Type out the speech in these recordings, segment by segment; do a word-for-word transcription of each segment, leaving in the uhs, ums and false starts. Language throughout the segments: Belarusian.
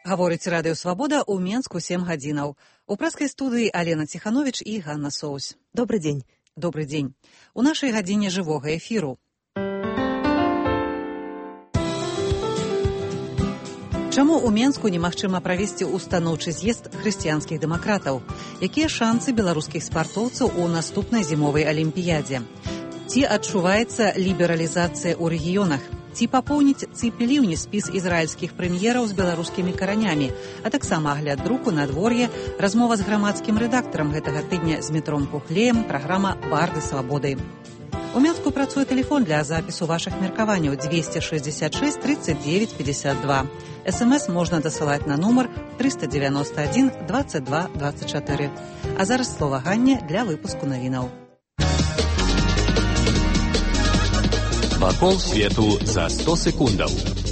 Гаворыць Радыё Свабода ў Менску сем гадзінаў. У прэскай студыі Алена Ціхановіч і Ганна Соусь. Добры дзень. Добры дзень. У нашай гадзіне жывога эфіру. Чаму ў Менску немагчыма правесці устаноўчы з'езд хрысціянскіх дэмакратаў? Якія шанцы беларускіх спартоўцаў у наступнай зімовай алімпіядзе? Ці адчуваецца лібералізацыя ў рэгіёнах? Ці папоўніць цыпеліўні спіс ізраільскіх прэм'ераў з беларускімі каранямі, а таксама агляд друку надвор'е, размова з грамадскім рэдактарам гэтага тыдня з Метром Кухлеем, праграма «Барды свабоды». У Менску працуе тэлефон для запісу вашых меркаванняў двести шестьдесят шесть тридцать девять пятьдесят два. СМС можна дасылаць на нумар триста девяносто один двадцать два двадцать четыре. А зараз слова Ганне для выпуску навінаў. Вакол свету за сто секундаў.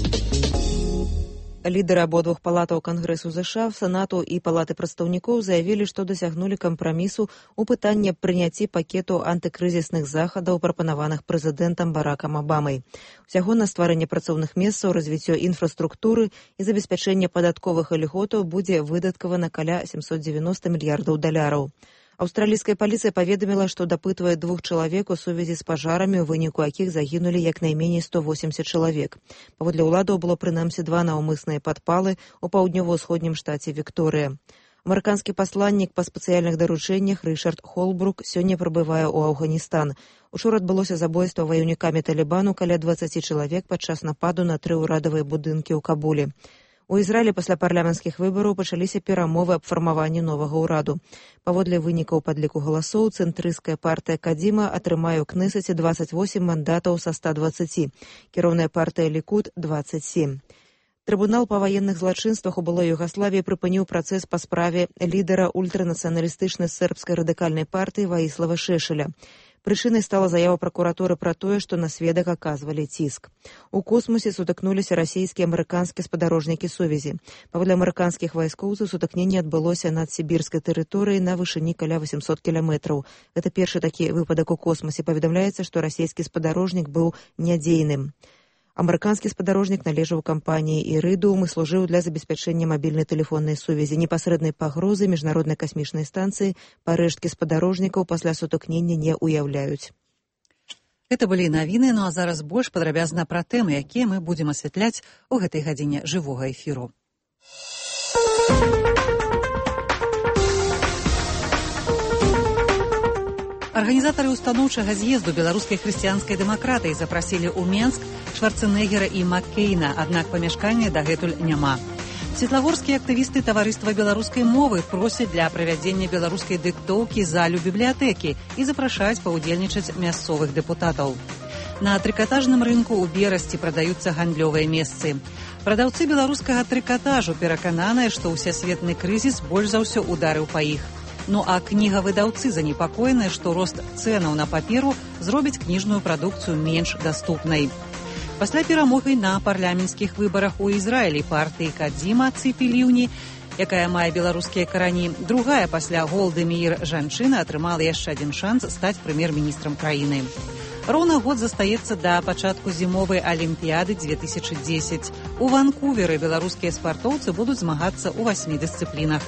Лідары абодвух палатаў Кангрэсу ЗША, Сенату і Палаты прадстаўнікоў заявілі, што дасягнулі кампрамісу ў пытанні прыняцці пакету антыкрызісных захадаў, прапанаваных прэзідэнтам Баракам Абамай. Усяго на стварэнне працоўных месцаў, развіццё інфраструктуры і забеспячэнне падатковых ільготаў будзе выдаткавана каля семьсот девяносто мільярдаў даляраў. Аўстралійская паліцыя паведаміла, што дапытвае двух чалавек у сувязі з пажарамі, у выніку якіх загінулі як найменей сто восемьдесят чалавек. Паводле ўладаў было прынамсі два наўмысныя падпалы ў паўднёва-ўсходнім штаце Вікторыя. Амерыканскі пасланнік па спецыяльных даручэннях Рышард Холбрук сёння прыбывае ў Афганістан. Учора адбылося забойства ваяўнікамі Талібану каля дваццаці чалавек падчас нападу на тры ўрадавыя будынкі ў Кабулі. У Ізраілі пасля парламенцкіх выбараў пачаліся перамовы аб фармаванні новага ўраду. Паводле вынікаў падліку галасоў, цэнтрысцкая партыя Кадзіма атрымае ў Кнэсеце двадцать восемь мандатаў са ста двадцаці, кіроўная партыя Лікуд – двадцать семь. Трыбунал па ваенных злачынствах у былой Югаславіі прыпыніў працэс па справе лідара ультранацыяналістычнай сербскай радыкальнай партыі Ваіслава Шешеля. Прычынай стала заява пракуратуры пра тое, што на сведак аказвалі ціск. У космосе сутыкнуліся расійскія і амерыканскія спадарожнікі сувязі. Паводле амерыканскіх вайскоўцаў сутыкненне адбылося над сібірскай тэрыторыяй на вышыні каля восемьсот кіламетраў. Гэта першы такі выпадак у космосе. Паведамляецца, што расійскі спадарожнік быў нядзейным. Амерыканскі спадарожнік належаў кампаніі «Ірыдуум» і служыў для забеспячэння мабільнай тэлефоннай сувязі. Непасрэднай пагрозы міжнароднай касмічнай станцыі парэшткі спадарожнікаў пасля сутыкнення не ўяўляюць. Гэта былі навіны, ну а зараз больш падрабязна пра тэмы, якія мы будзем асвятляць у гэтай гадзіне жывога эфіру. Арганізатары устаноўчага з'езду беларускай хрысціянскай дэмакратыі запрасілі ў Менск Шварцэнеггера і Маккейна, аднак памяшкання дагэтуль няма. Светлагорскія актывісты таварыства беларускай мовы просяць для правядзення беларускай дыктоўкі залю бібліятэкі і запрашаюць паўдзельнічаць мясцовых дэпутатаў. На трыкатажным рынку ў Берасці прадаюцца гандлёвыя месцы. Прадаўцы беларускага трыкатажу перакананыя, што ўсесветны крызіс больш за ўсё ударыў па іх. Ну а кнігавыдаўцы занепакоеныя, што рост цэнаў на паперу зробіць кніжную прадукцыю менш даступнай. Пасля перамогі на парламенцкіх выбарах у Ізраілі партыі Кадзіма цыпеліўні, якая мае беларускія карані, другая пасля Голды Меір жанчына атрымала яшчэ адзін шанс стаць прэм'ер-міністрам краіны. Роўна год застаецца да пачатку зімовай алімпіяды две тысячи десять. У Ванкуверы беларускія спартоўцы будуць змагацца ў васьмі дысцыплінах.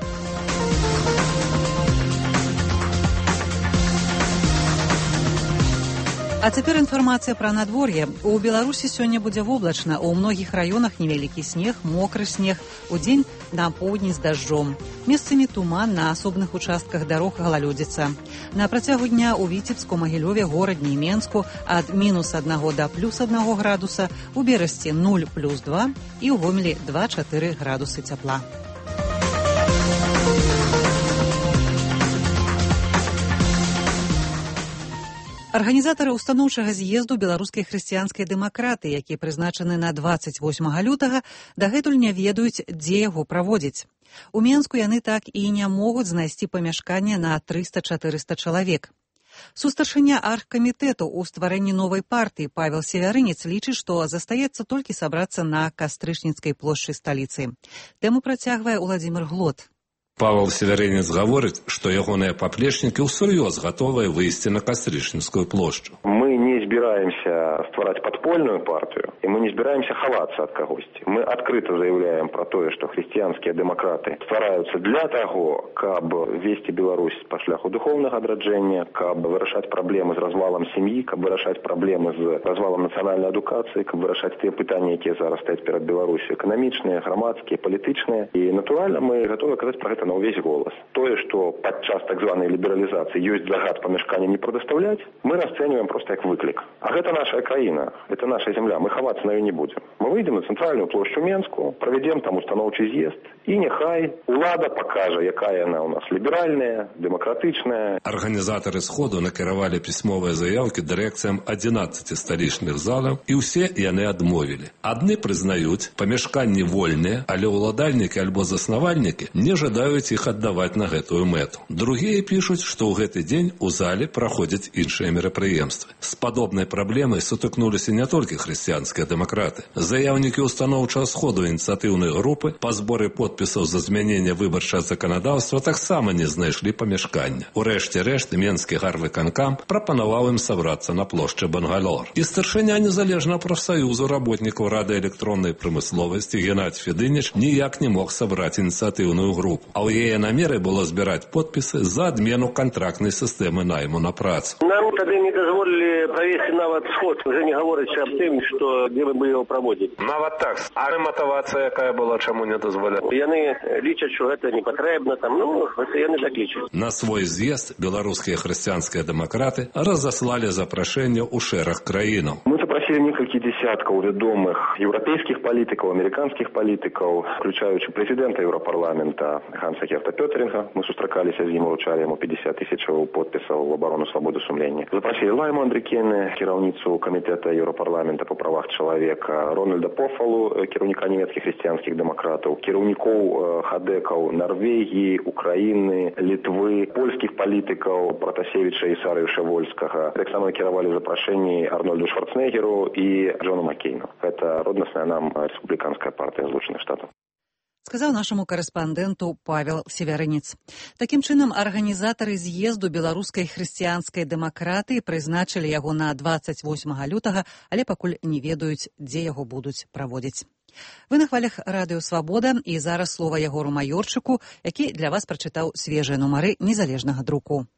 А цяпер інфармацыя пра надвор'е. У Беларусі сёння будзе воблачна. У многіх раёнах невялікі снег, мокры снег. Удзень на поўдні з дажджом. Месцамі туман, на асобных участках дарог галалёдзіца. На працягу дня ў Віцебску, Магілёве, Горадні і Менску ад мінус аднаго да плюс аднаго градуса, у Берасці нуль плюс два і ў Гомелі два чатыры градусы цяпла. Арганізатары устаноўчага з'езду беларускай хрысціянскай дэмакратыі, які прызначаны на двадцать восьмага лютага, дагэтуль не ведаюць, дзе яго праводзіць. У Менску яны так і не могуць знайсці памяшкання на триста-чатырыста чалавек. Сустаршыня аргкамітэту ў стварэнні новай партыі Павел Севярынец лічыць, што застаецца толькі сабрацца на Кастрычніцкай плошчы сталіцы. Тэму працягвае Уладзімир Глот. Павел Северинец говорит, что ягоныя паплечнікі ўсур'ёз готовыя выйсці на Кастрычніцкую плошчу. Мы не збираемся ствараць подпольную партию, и мы не збираемся ховаться от когосьці. Мы открыто заявляем про то, что христианские демократы стараются для того, каб вести Беларусь по шляху духовного адраджэння, каб вырашаць проблемы с развалом семьи, каб вырашаць проблемы с развалом национальной адукации, каб вырашаць те пытания, которые зараз стаят перед Беларусью, экономичные, громадские, политичные. И натурально мы готовы казаць про это на увесь голос. Тое, что падчас так званой либерализации есть загад памяшкання не предоставлять, мы расцениваем просто как выклик. А это наша краина, это наша земля, мы ховаться на ее не будем. Мы выйдем на центральную площадь Менску, проведем там установчий з'езд, и нехай улада покажет, якая она у нас либеральная, демократичная. Организаторы сходу накіравалі письмовые заявки дирекциям одиннадцати столичных залов, и все яны адмовили. Одни признают, памяшканні вольные, але уладальники альбо заснавальники не жадают их отдавать на гэтую мэту. Другие пишут, что ў гэты день у зале проходят іншыя мерапрыемствы. С подобной проблемой сутыкнулись не только христианские демократы. Заявники установчего сходу инициативной группы по сбору подписов за змянение выборчего законодавства таксама не знайшли памяшкання. Урэшце рэшт Менскі гарвыканкам прапанаваў им собраться на плошчы Бангалор. И старшыня незалежного профсоюзу работников Рады электронной промысловости Геннадий Федыніч ніяк не мог собрать инициативную группу. А у яе намеры было збирать подписы за адмену контрактной системы найму на працу. Нам тады не дазволілі правесці нават сход, уже не гаворыцца аб тым, што дзе мы бы яго праводзілі. Нават так. А матавацыя якая была, чаму не дазволяла? Яны лічаць, што гэта не патрэбна, там, ну, гэта яны так лічаць. На свой з'езд беларускія хрысціянскія дэмакраты разаслалі запрашэнне ў шэраг краінаў. Мы запросили несколько десятков ведомых европейских политиков, американских политиков, включаючи президента Европарламента Ханса Герта Пётеринга. Мы сустракалися з ним, вручали ему пятьдесят тысяч подписов в оборону свободы сумления. Запросили Лайму Андрікене, кіраўніцу комитета Европарламента по правах человека, Рональда Пофалу, кіраўніка немецких христианских демократов, кіраўнікоў хадекаў Норвегии, Украины, Литвы, польских политиков Протасевича и Сарыуша Вольскага. Так само кіравали запрошение Арнольду Шварценеггеру и Джону Маккейну. Это родностная нам республиканская партия Злучаных Штатов. Сказаў нашаму корэспандэнту Павел Северинец. Такім чынам, арганізатары з'езду беларускай хрысціянскай дэмакраты прызначылі яго на двадцать восьмага лютага, але пакуль не ведаюць, дзе яго будуць праводзіць. Вы на хвалях радыё «Свабода», і зараз слова Ягору Маёрчыку, які для вас прачытаў свежыя нумары незалежнага друку.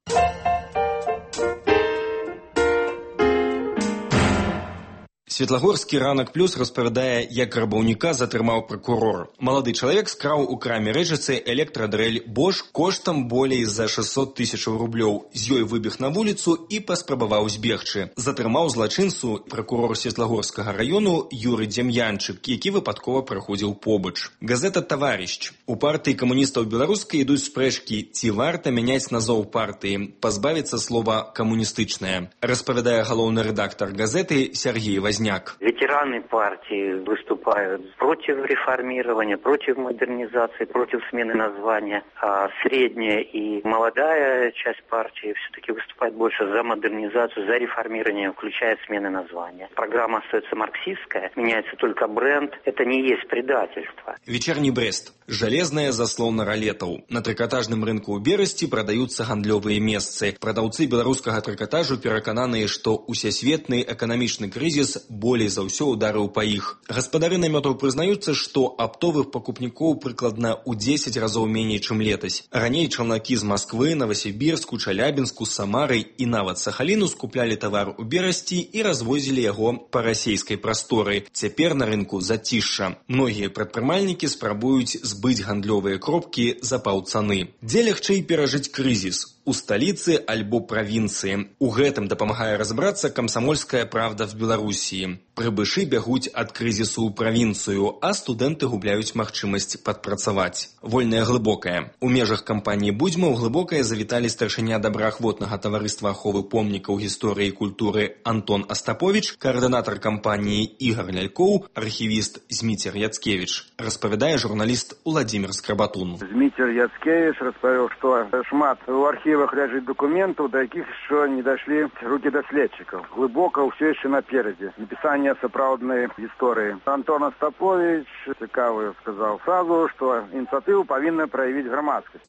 Светлагорскі ранак плюс распавядае, як рабаўніка затрымаў пракурор. Малады чалавек скраў у краме рэчыцы электрадрэль Bosch коштам болей за шэсцьсот тысячаў рублёў. З ёй выбег на вуліцу і паспрабаваў збегчы. Затрымаў злачынцу пракурор Светлагорскага раёну Юрый Дем'янчык, які выпадкова праходзіў побач. Газета «Таварищ». У партыі камуністаў беларускай ідуць спрэчкі, ці варта мяняць назоў партыі, пазбавіцца слова «камуністычная». Распавядае галоўны рэдактар газеты Сергей Возняк. Ветераны партии выступают против реформирования, против модернизации, против смены названия. А средняя и молодая часть партии все-таки выступает больше за модернизацию, за реформирование, включая смены названия. Программа остается марксистская, меняется только бренд. Это не есть предательство. Вечерний Брест. Жалезная заслона ролетаў. На трыкатажным рынку ў Берасці прадаюцца гандлёвыя месцы. Прадаўцы беларускага трыкатажу перакананыя, што усесветны эканамічны крызіс болей за ўсё ударыў па іх. Гаспадары намётаў прызнаюцца, што аптовых пакупнікоў прыкладна ў дзесяць разоў меней, чым летась. Раней чалнакі з Масквы, Новасібірску, Чалябінску, Самары і нават Сахаліну скуплялі тавар у Берасці і развозілі яго па расейскай прасторы. Цяпер на рынку зацішша. Многія прадпрымальнікі спрабуюць збыць гандлёвыя кропкі за паўцаны. Дзе лягчэй перажыць крызіс? У сталіцы альбо правінцыі. У гэтым дапамагае разабрацца «Камсамольская правда» в Беларусі. Прыбышы бягуць ад крызісу ў правінцыю, а студэнты губляюць магчымасць падпрацаваць. Вольная глыбокая. У межах кампаніі «Будзьма» ў глыбокае завіталі старшыня добраахвотнага таварыства аховы помнікаў гісторыі і культуры Антон Астапович, координатор кампаніі Ігор Лялькоў, архівіст Зміцер Яцкевич. Распавядае журналіст Уладзімір Скрабатун. Зміцер Яцкевич распавёў, што шмат у архіве архівах ляжыць дакументаў, да якіх еще не дошли руки доследчиков. Глубоко все еще напереди. Написание сапраўднай истории. Антон Остапович цікавую сказал фразу, что инициативу повинна проявить громадскость.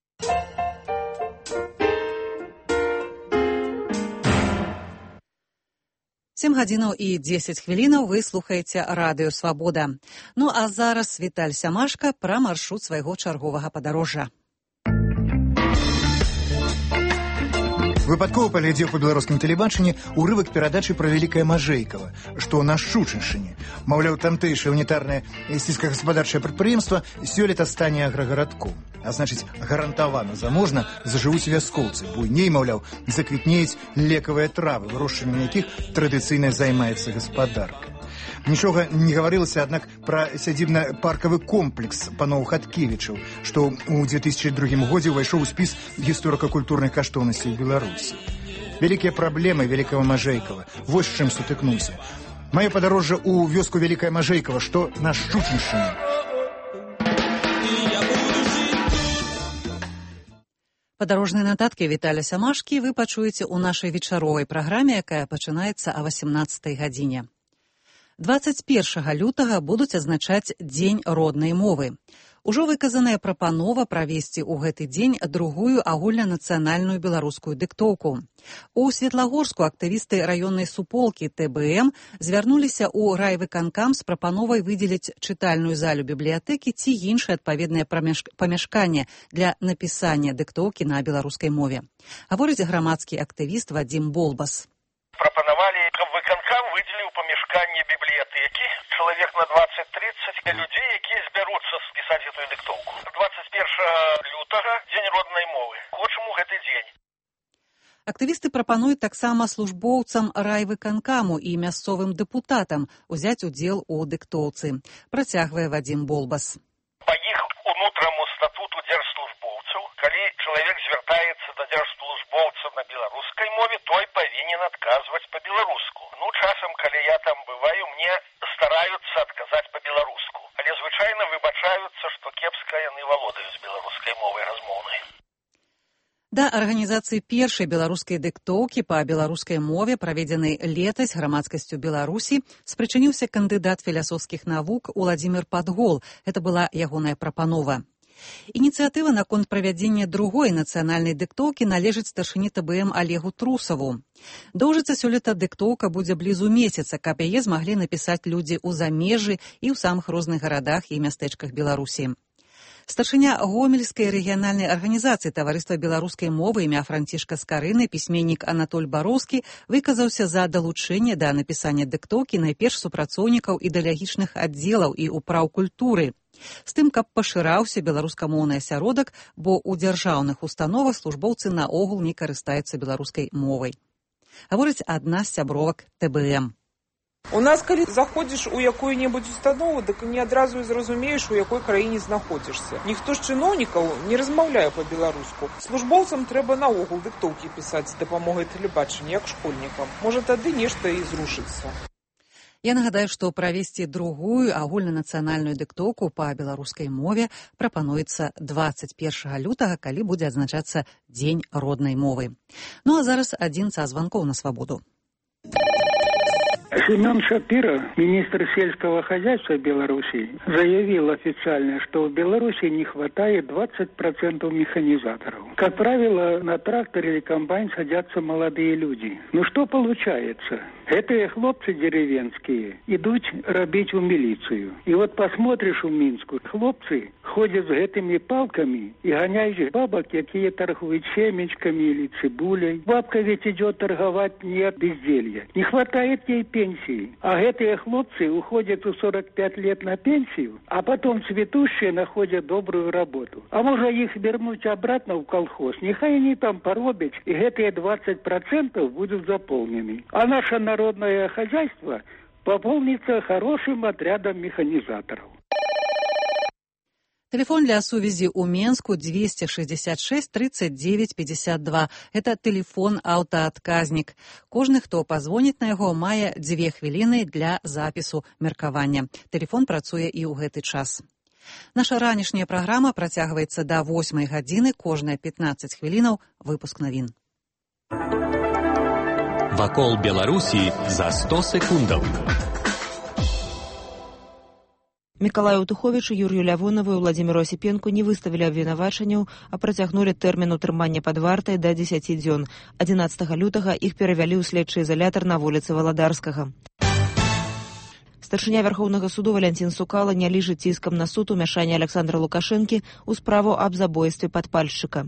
сем гадзінаў і дзесяць хвілінаў вы слухаеце радыё «Свабода». Ну а зараз Віталь Сямашка пра маршрут свайго чарговага падарожжа. Выпадкова паглядзеў па беларускім тэлебачанні урывак перадачы пра Вялікае Мажэйкава, што на Шчучыншчыне. Маўляў, тамтэйшае унітарнае сельскагаспадарчае прадпрыемства сёлета стане аграгарадком. А значыць, гарантавана заможна зажывуць вяскоўцы. Буйней, маўляў, заквітнеюць лекавыя травы, вырошчваннем якіх традыцыйна займаецца гаспадарка. Нічога не гаварылася, аднак, пра сядзібна-паркавы комплекс паноў Хаткевічаў, што ў две тысячы другім годзе ўвайшоў у спіс гісторыка-культурных каштоўнасцей Беларусі. Вялікія праблемы Вялікага Мажэйкава. Вось з чым сутыкнуўся. Маё падарожжа ў вёску Вялікае Мажэйкава, што на Шчучыншчыне. Падарожныя нататкі Віталя Сямашкі вы пачуеце ў нашай вечаровай праграме, якая пачынаецца а васямнаццатай гадзіне. дваццаць першага лютага будуць адзначаць Дзень роднай мовы. Ужо выказаная прапанова правесці ў гэты дзень другую агульнанацыянальную беларускую дыктоўку. У Светлагорску актывісты раённай суполкі Тэ Бэ Эм звярнуліся ў райвыканкам з прапановай выдзеліць чытальную залю бібліятэкі ці іншае адпаведнае памяшканне для напісання дыктоўкі на беларускай мове. Гаворыць грамадскі актывіст Вадзім Болбас. Прапанавалі, каб выканкам выдзеліў памяшканне бібліятэкі чалавек на дваццаць-трыццаць людзей, якія збяруцца спісаць гэтую дыктоўку. дваццаць першага лютага дзень роднай мовы. Хочам у гэты дзень. Актывісты прапануюць таксама службоўцам райвыканкаму і мясцовым дэпутатам узяць удзел у дыктоўцы. Працягвае Вадзім Болбас. Па іх унутраму статуту дзяржслужбоўцаў, калі чалавек звяртаецца да дзяржслужбоўца на беларускай мове, той павінен адказваць па-беларуску. Ну, часам, калі я там бываю, мне стараюцца адказаць па-беларуску. Але звычайна выбачаюцца, што кепска яны валодаюць беларускай мовай размоўнай. Да арганізацыі першай беларускай дыктоўкі па беларускай мове, праведзенай летась грамадскасцю Беларусі, спрычыніўся кандыдат філасофскіх навук Уладзімір Падгол. Гэта была ягоная прапанова. Ініцыятыва наконт правядзення другой нацыянальнай дыктоўкі належыць старшыні Тэ Бэ Эм Алегу Трусаву. Доўжыцца сёлета дыктоўка будзе блізу месяца, каб яе змаглі напісаць людзі ў замежжы і ў самых розных гарадах і мястэчках Беларусі. Старшыня Гомельскай рэгіянальнай арганізацыі таварыства беларускай мовы імя Францішка Скарыны, пісьменнік Анатоль Бароўскі, выказаўся за далучэнне да напісання дыктоўкі найперш супрацоўнікаў ідэалагічных аддзелаў і ўпраў культуры, з тым, каб пашыраўся беларускамоўны асяродак, бо ў дзяржаўных установах службоўцы наогул не карыстаюцца беларускай мовай. Гаворыць адна з сябровак Тэ Бэ Эм. У нас, калі заходзіш у якую-небудзь установу, дык не адразу і зразумееш, у якой краіне знаходзішся. Ніхто з чыноўнікаў не размаўляе па-беларуску. Службоўцам трэба наогул дыктоўкі пісаць з дапамогай тэлебачання, як школьнікам. Можа, тады нешта і зрушыцца. Я нагадаю, што правесці другую агульнанацыянальную дыктоўку па беларускай мове прапануецца дваццаць першага лютага, калі будзе адзначацца Дзень роднай мовы. Ну а зараз адзін са званкоў на свабоду. Семен Шапира, министр сельского хозяйства Беларуси, заявил официально, что в Беларуси не хватает двадцать процентов механизаторов. Как правило, на трактор или комбайн садятся молодые люди. Ну что получается? Эти хлопцы деревенские идут робить в милицию. И вот посмотришь в Минску, хлопцы ходят с этими палками и гоняют бабок, какие торгуют семечками или цибулей. Бабка ведь идет торговать не от безделья. Не хватает ей пенсии. А эти хлопцы уходят в сорок пять лет на пенсию, а потом цветущие находят добрую работу. А может их вернуть обратно в колхоз? Нехай они там поробят, и эти двадцать процентов будут заполнены. А наше народное хозяйство пополнится хорошим отрядом механизаторов. Телефон для сувязі ў Менску двести шестьдесят шесть тридцать девять пятьдесят два. Это телефон аўтаадказнік. Кожны, хто пазвоніць на яго, мае дзве хвіліны для запісу меркавання. Телефон працуе і ў гэты час. Наша ранішняя праграма працягваецца да восьмай гадзіны, кожныя пятнаццаць хвілінаў выпуск навін. Вакол Беларусі за сто секундаў. Мікалаю Туховічу, Юрію Лявонову і Владзіміру Асіпенку не выставілі абвінавачанняў, а працягнулі тэрмін утрымання пад вартай да дзесяці дзён. адзінаццатага лютага іх перавялі ў следчы изалятар на вуліцы Валадарскага. Старшыня Вярхоўнага суду Валянцін Сукала не ліжыць ціскам на суд умяшання Александра Лукашэнкі ў справу аб забойстве падпальшчыка.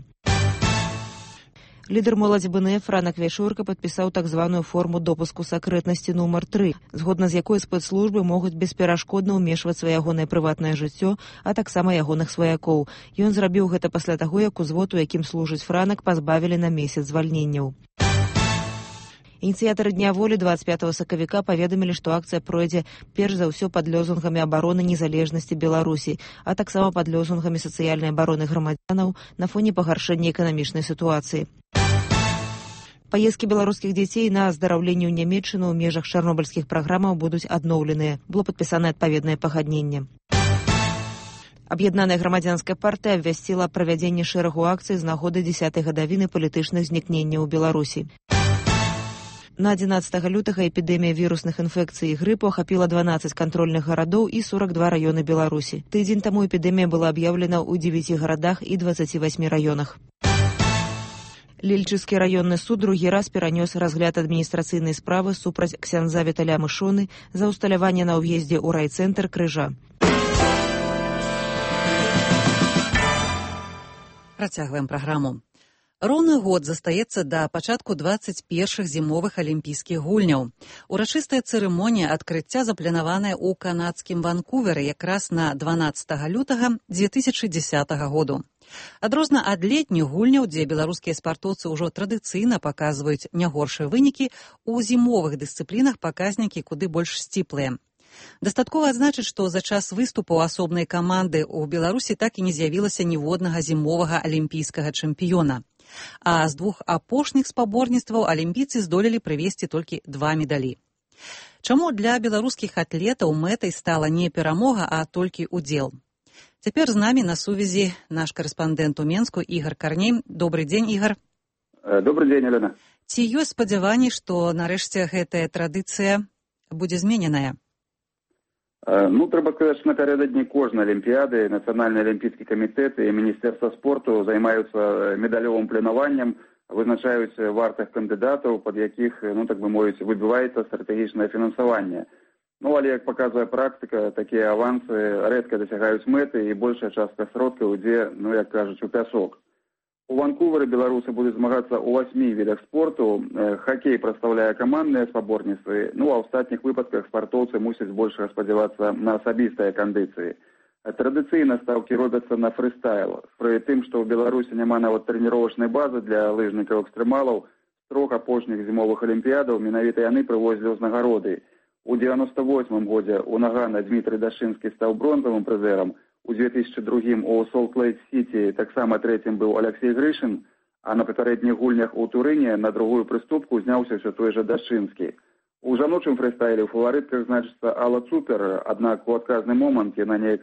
Лідар моладзі Бэ Эн Эф Франак Вяшурка падпісаў так званую форму допуску сакрэтнасці нумар тры, згодна з якой спецслужбы могуць бесперашкодна ўмешвацца ў ягонае прыватнае жыццё, а таксама ягоных сваякоў. Ён зрабіў гэта пасля таго, як узвод, у якім служыць Франак, пазбавілі на месяц звальненняў. Ініцыятары Дня волі дваццаць пятага сакавіка паведамілі, што акцыя пройдзе перш за ўсё пад лёзунгамі абароны незалежнасці Беларусі, а таксама пад лёзунгамі сацыяльнай абароны грамадзянаў на фоне пагаршэння эканамічнай сітуацыі. Паездкі беларускіх дзяцей на аздараўленне ў Нямецчыну ў межах чарнобыльскіх праграмаў будуць адноўленыя. Было падпісана адпаведнае пагадненне. Аб'яднаная грамадзянская партыя абвясціла правядзенне шэрагу акцый з нагоды дзесятай гадавіны палітычных знікненняў у Беларусі. На адзінаццатага лютага эпідэмія вірусных інфекцый і грыпу ахапіла дванаццаць кантрольных гарадоў і сорак два раёны Беларусі. Тыдзень таму эпідэмія была аб'яўлена ў дзевяці гарадах і дваццаці васьмі раёнах. Лільчыскі раённы суд другі раз перанёс разгляд адміністрацыйнай справы супраць ксяндза Віталя Мышоны за ўсталяванне на ўездзе ў райцэнтр Крыжа. Працягваем праграму. Роўны год застаецца да пачатку дваццаць першых зімовых алімпійскіх гульняў. Урачыстая цырымонія адкрыцця запланаваная ў канадскім Ванкуверы якраз на дванаццатага лютага дзве тысячы дзесятага году. Адрозна ад летніх гульняў, дзе беларускія спартоўцы ўжо традыцыйна паказваюць не горшыя вынікі, у зімовых дысцыплінах паказнікі куды больш сціплыя. Дастаткова адзначыць, што за час выступу асобнай каманды ў Беларусі так і не з'явілася ніводнага зімовага алімпійскага чэмпіёна. А з двух апошніх спаборніцтваў алімпійцы здолелі прывесці толькі два медалі. Чаму для беларускіх атлетаў мэтай стала не перамога, а толькі удзел? Цяпер з намі на сувязі наш карэспандэнт у Менску Ігар Карней. Добрый дзень, Ігар. Добрый дзень, Елена. Ці ёсць спадзяванні, што нарэшце гэтая традыцыя будзе змененая? Ну, трэба сказаць, што напярэдадні кожнай алімпіяды Нацыянальны алімпійскі камітэт і Міністэрства спорту займаюцца медалёвым планаваннем, вызначаюць вартых кандыдатаў, пад якіх, ну так бы мовіць, выбіваецца стратэгічнае фінансаванне. Ну, але, як паказвае практыка, такія авансы рэдка дасягаюць мэты і большая частка сродкаў ідзе, ну, як кажуць, у пясок. У Ванкувері беларусы будуць змагацца ў васьмі відах спорту. Хакей прадстаўляе камандныя спаборніцтвы, ну, а ў астатніх выпадках спартоўцы мусяць большага спадзявацца на асабістыя кандыцыі. Традыцыйна стаўкі робяцца на фрыстайл. Пры тым, што ў Беларусі няма нават трэніровачнай базы для лыжнікаў-экстрэмалаў, з трох апошніх зімовых алімпіядаў менавіта яны прывозілі ўзнагароды. У дзевяноста восьмым годзе ў Нагана Дмітрый Дашынскі стаў бронзавым прызэрам, у две тысячы другім у Солт-Лейк-Сіці таксама трэцім быў Алексей Грышын, а на папярэдніх гульнях у Турыне на другую прыступку зняўся ўсё той жа Дашынскі. У жаночым фрыстайле ў фаварытках значыцца Алла Цупер, аднак у адказны момант яна неяк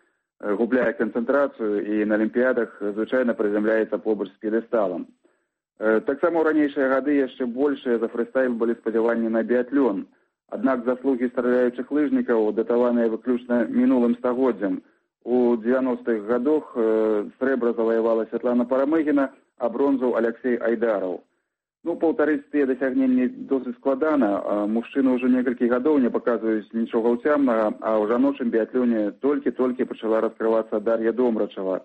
губляе канцэнтрацыю і на алімпіядах звычайна прызямляецца побач з п'едэсталам. Таксама ў ранейшыя гады яшчэ большыя за фрыстайл былі спадзяванні на біятлён. Аднак заслугі страляючых лыжнікаў датаваныя выключна мінулым стагоддзям. У дзевяностых гадах срэбра заваявала Святлана Парамыгіна, а бронзу Алексей Айдараў. Ну, паўтарыць тыя дасягненні досыць складана. Мужчыны ўжо некалькі гадоў не паказваюць нічога ўцямнага, а ў жаночым біятлёне толькі-толькі пачала раскрывацца Дар'я Домрачава.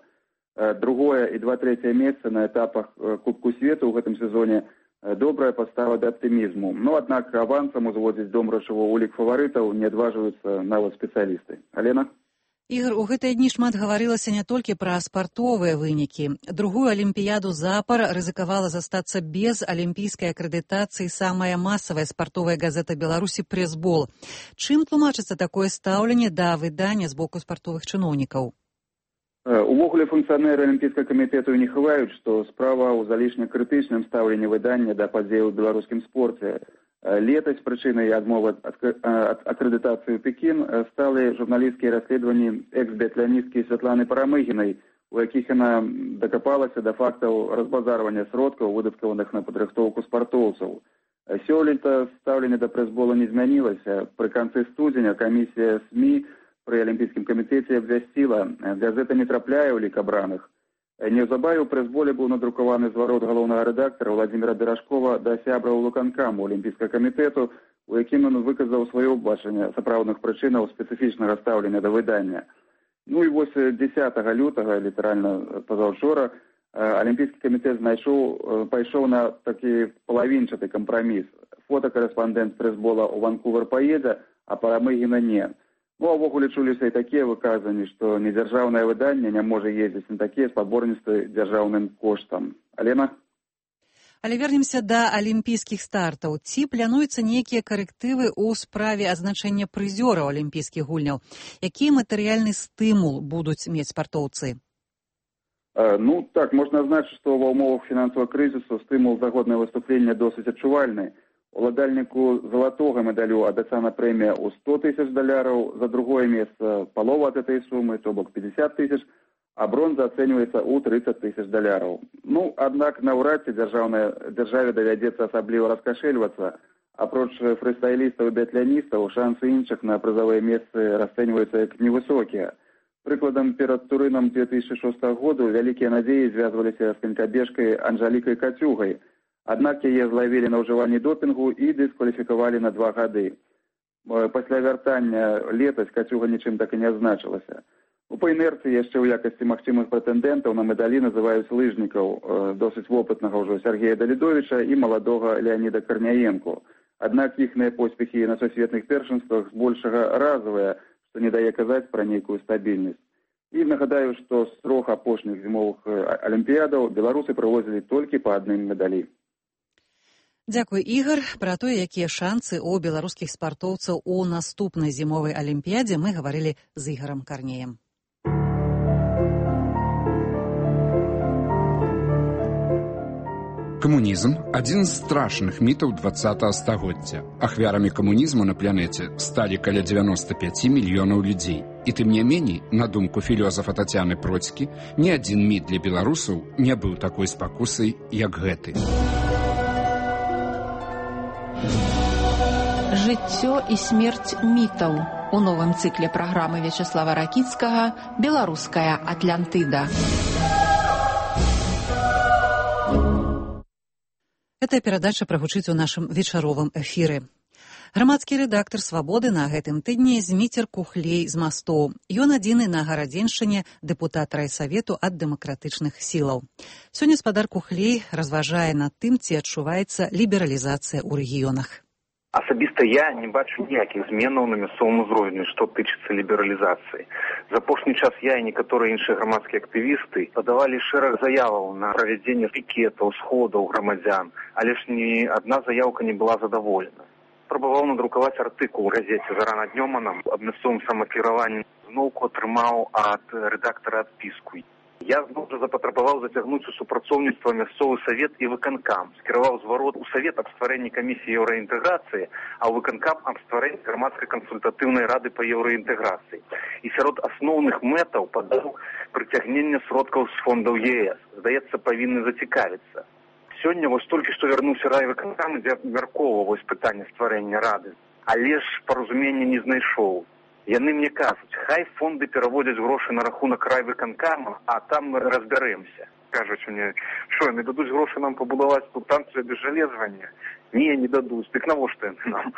Другое і два трэцяе месца на этапах Кубку свету ў гэтым сезоне добрая падстава да аптымізму. Ну, аднак авансам узводзіць Домрачаву ў лік фаварытаў не адважваюцца нават спецыялісты. Алена? Ігар, у гэтыя дні шмат гаварылася не толькі пра спартовыя вынікі. Другую алімпіяду запар рызыкавала застацца без алімпійскай акрэдытацыі самая масавая спартовая газета Беларусі «Прэсбол». Чым тлумачыцца такое стаўленне да выдання з боку спартовых чыноўнікаў? Увогуле функцыянеры алімпійскага камітэту не хаваюць, што справа ў залішне крытычным стаўленні выдання да падзеяў у беларускім спорце. Летась прычынай адмовы ад акрэдытацыі ў Пекін сталі журналісцкія расследаванні экс-біятланісткі Святланы Парамыгінай, у якіх яна дакапалася да фактаў разбазарвання сродкаў, выдаткаваных на падрыхтоўку спартоўцаў. Сёлета стаўленне да прэсбола не змянілася. Пры канцы студзеня камісія СМІ пры Алімпійскім камітэце абвясціла, газета не трапляе ў лік абраных. Неўзабаве ў прэсболе быў надрукаваны зварот галоўнага рэдактара Владзіміра Беражкова да сябраў выканкаму Алімпійскага камітэту, у якім ён выказаў сваё бачанне сапраўдных прычынаў спецыфічнага стаўлення да выдання. Ну і вось дзесятага лютага, літаральна пазаўчора, Алімпійскі камітэт знайшоў, пайшоў на такі палавінчаты кампраміс. Фотакарэспандэнт прэсбола ў Ванкувер паедзе, а Парамыгіна не. Ну, а ўвогуле чуліся і такія выказанні, што недзяржаўнае выданне не можа ездзіць на такія спаборніцтвы дзяржаўным коштам. Алена? Але вернемся да алімпійскіх стартаў. Ці плануюцца нейкія карэктывы ў справе азначэння прызёраў алімпійскіх гульняў? Які матэрыяльны стымул будуць мець спартоўцы? Ну, так, можна адзначыць, што ва ўмовах фінансавага крызісу стымул за годнае выступленне досыць адчувальны. Уладальніку залатога медалю абяцана прэмія ў сто тысяч даляраў, за другое месца палова ад этой сумы, то бок пятьдесят тысяч, а бронза ацэньваецца ў тридцать тысяч даляраў. Ну, аднак наўрад ці дзяржаве давядзецца асабліва раскашэльвацца. Апроч фрыстайлістаў і біятланістаў, шансы іншых на прызавыя месцы расцэньваюцца як невысокія. Прыкладам, перад Турынам две тысячи шостага году вялікія надзеі звязваліся з канькабежкай Анжалікай Кацюгай. Аднак яе злавілі на ўжыванні допінгу і дыскваліфікавалі на два гады. Пасля вяртання летась Кацюга нічым так і не адзначылася. У па інерцыі яшчэ ў якасці магчымых прэтэндэнтаў на медалі называюць лыжнікаў, досыць вопытнага ўжо Сергея Далідовіча і маладога Леаніда Карняенко. Аднак іхныя поспехі на сусветных першынствах збольшага разовыя, што не дае казаць пра нейкую стабільнасць. І нагадаю, што з трох апошніх зімовых алімпіядаў беларусы прывозілі толькі па адным медалі. Дзякуй, Ігар. Пра тое, якія шанцы ў беларускіх спартоўцаў у наступнай зімовай алімпіядзе мы гаварылі з Ігарам Карнеем. Камунізм – адзін з страшных мітаў двадцатага стагоддзя. Ахвярамі камунізму на планеце сталі каля дзевяноста пяць мільёнаў людзей. І тым не меней, на думку філёзафа Тацяны Процькі, ні адзін міт для беларусаў не быў такой спакусай, як гэты. Жыццё і смерць мітаў. У новым цыкле праграмы Вячеслава Ракіцкага «Беларуская Атлантыда». Гэтая перадача прагучыць у нашым вечаровым эфіры. Грамадскі рэдактар «Свабоды» на гэтым тыдні Зміцер Кухлей з Мастоў. Ён адзіны на Гарадзеншчыне дэпутат райсавету ад дэмакратычных сілаў. Сёння спадар Кухлей разважае над тым, ці адчуваецца лібералізацыя ў рэгіёнах. Асабіста я не бачу ніякіх зменаў на мясцовым узроўні, што тычыцца лібералізацыі. За апошні час я і некаторыя іншыя грамадскія актывісты падавалі шэраг заяваў на правядзенне пікетаў, сходаў грамадзян, але ж ні адна заяўка не была задаволена. Спрабаваў надрукаваць артыкул у газеце «Зара над Днёманам» аб мясцовым самакіраванні, зноўку атрымаў ад рэдактара адпіску. Я зноў жа запатрабаваў зацягнуць у супрацоўніцтва мясцовы савет і выканкам. Скіраваў зварот у савет аб стварэнні камісіі еўраінтэграцыі, а ў выканкам аб стварэнні грамадскай кансультатыўнай рады па еўраінтэграцыі. І сярод асноўных мэтаў падаў прыцягнення сродкаў з фондаў е эс. Здаецца, павінны зацікавіцца. Сёння вось толькі што вярнуўся райвыканкам, дзе абмяркоўваў вось пытанне стварэння рады. Але ж паразумення не знайшоў. Яны мне кажуць, хай фонды пераводзяць грошы на рахунак райвыканкама, а там мы разбярэмся. Кажуць мне, што, яны дадуць грошы нам пабудаваць тут станцыю абезжалезвання? Не, не дадуць. Дык навошта яны нам?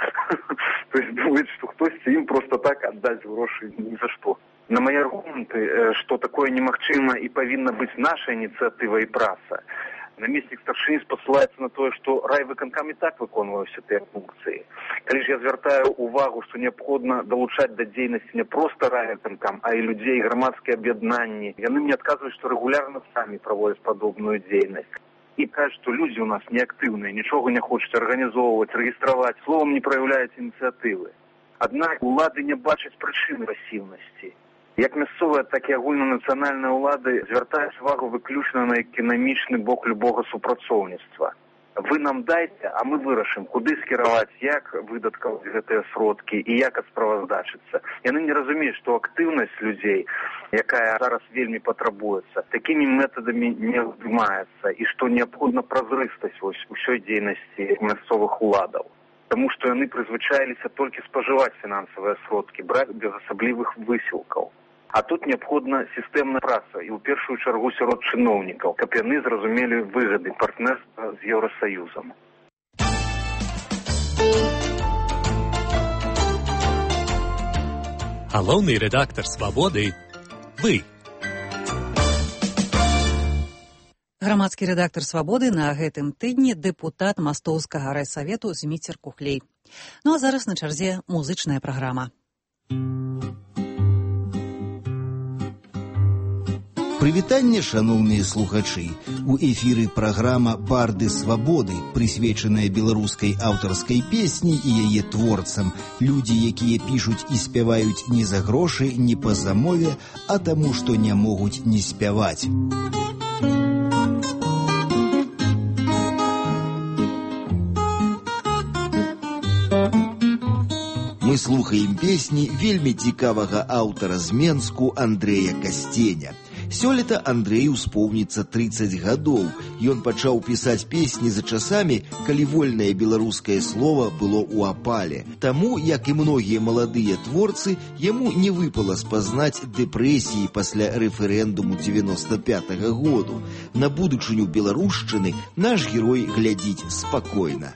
То есть думаюць, што хтосьці ім проста так аддаць грошы ні за што. На мае аргументы, што такое немагчыма і павінна быць наша ініцыятыва і праца, намеснік старшыні спасылаецца на тое, што райвыканкам і так выконвае ўсе тыя функцыі. Калі ж я звяртаю ўвагу, што неабходна далучаць да дзейнасці не проста райвыканкам, а і людзей, грамадскія аб'яднанні, яны мне адказваюць, што рэгулярна самі праводзяць падобную дзейнасць. І кажуць, што людзі ў нас неактыўныя, нічога не хочуць арганізоўваць, рэгістраваць, словам не праяўляюць ініцыятывы. Аднак улады не бачаць прычын пасіўнасці. Як мясцовыя, так і агульнанацыянальныя ўлады звяртаюць увагу выключна на эканамічны бок любога супрацоўніцтва. Вы нам дайце, а мы вырашым, куды скіраваць, як выдаткаваць гэтыя сродкі і як справаздачыцца. Яны не разумеюць, што актыўнасць людзей, якая зараз вельмі патрабуецца, такімі метадамі не ўздымаецца і што неабходна празрыстасць вось усёй дзейнасці мясцовых уладаў. Таму што яны прызвычаіліся толькі спажываць фінансавыя сродкі, браць без асаблівых высілкаў. А тут неабходна сістэмная праца і ў першую чаргу сярод чыноўнікаў, каб яны зразумелі выгады партнерства з Еўрасаюзам. Галоўны рэдактар «Свабоды» – вы. Грамадскі рэдактар «Свабоды» на гэтым тыдні дэпутат Мастоўскага райсавету Зміцер Кухлей. Ну а зараз на чарзе музычная праграма. Прывітанне, шаноўныя слухачы! У эфіры праграма «Барды свабоды», прысвечаная беларускай аўтарскай песні і яе творцам. Людзі, якія пішуць і спяваюць не за грошы, не па замове, а таму, што не могуць не спяваць. Мы слухаем песні вельмі цікавага аўтара з Менску Андрэя Касценя. Сёлета Андрэю споўніцца трыццаць гадоў. Ён пачаў пісаць песні за часамі, калі вольнае беларускае слова было ў апале. Таму, як і многія маладыя творцы, яму не выпала спазнаць дэпрэсіі пасля рэферэндуму дзевяноста пятага году. На будучыню беларушчыны наш герой глядзіць спакойна.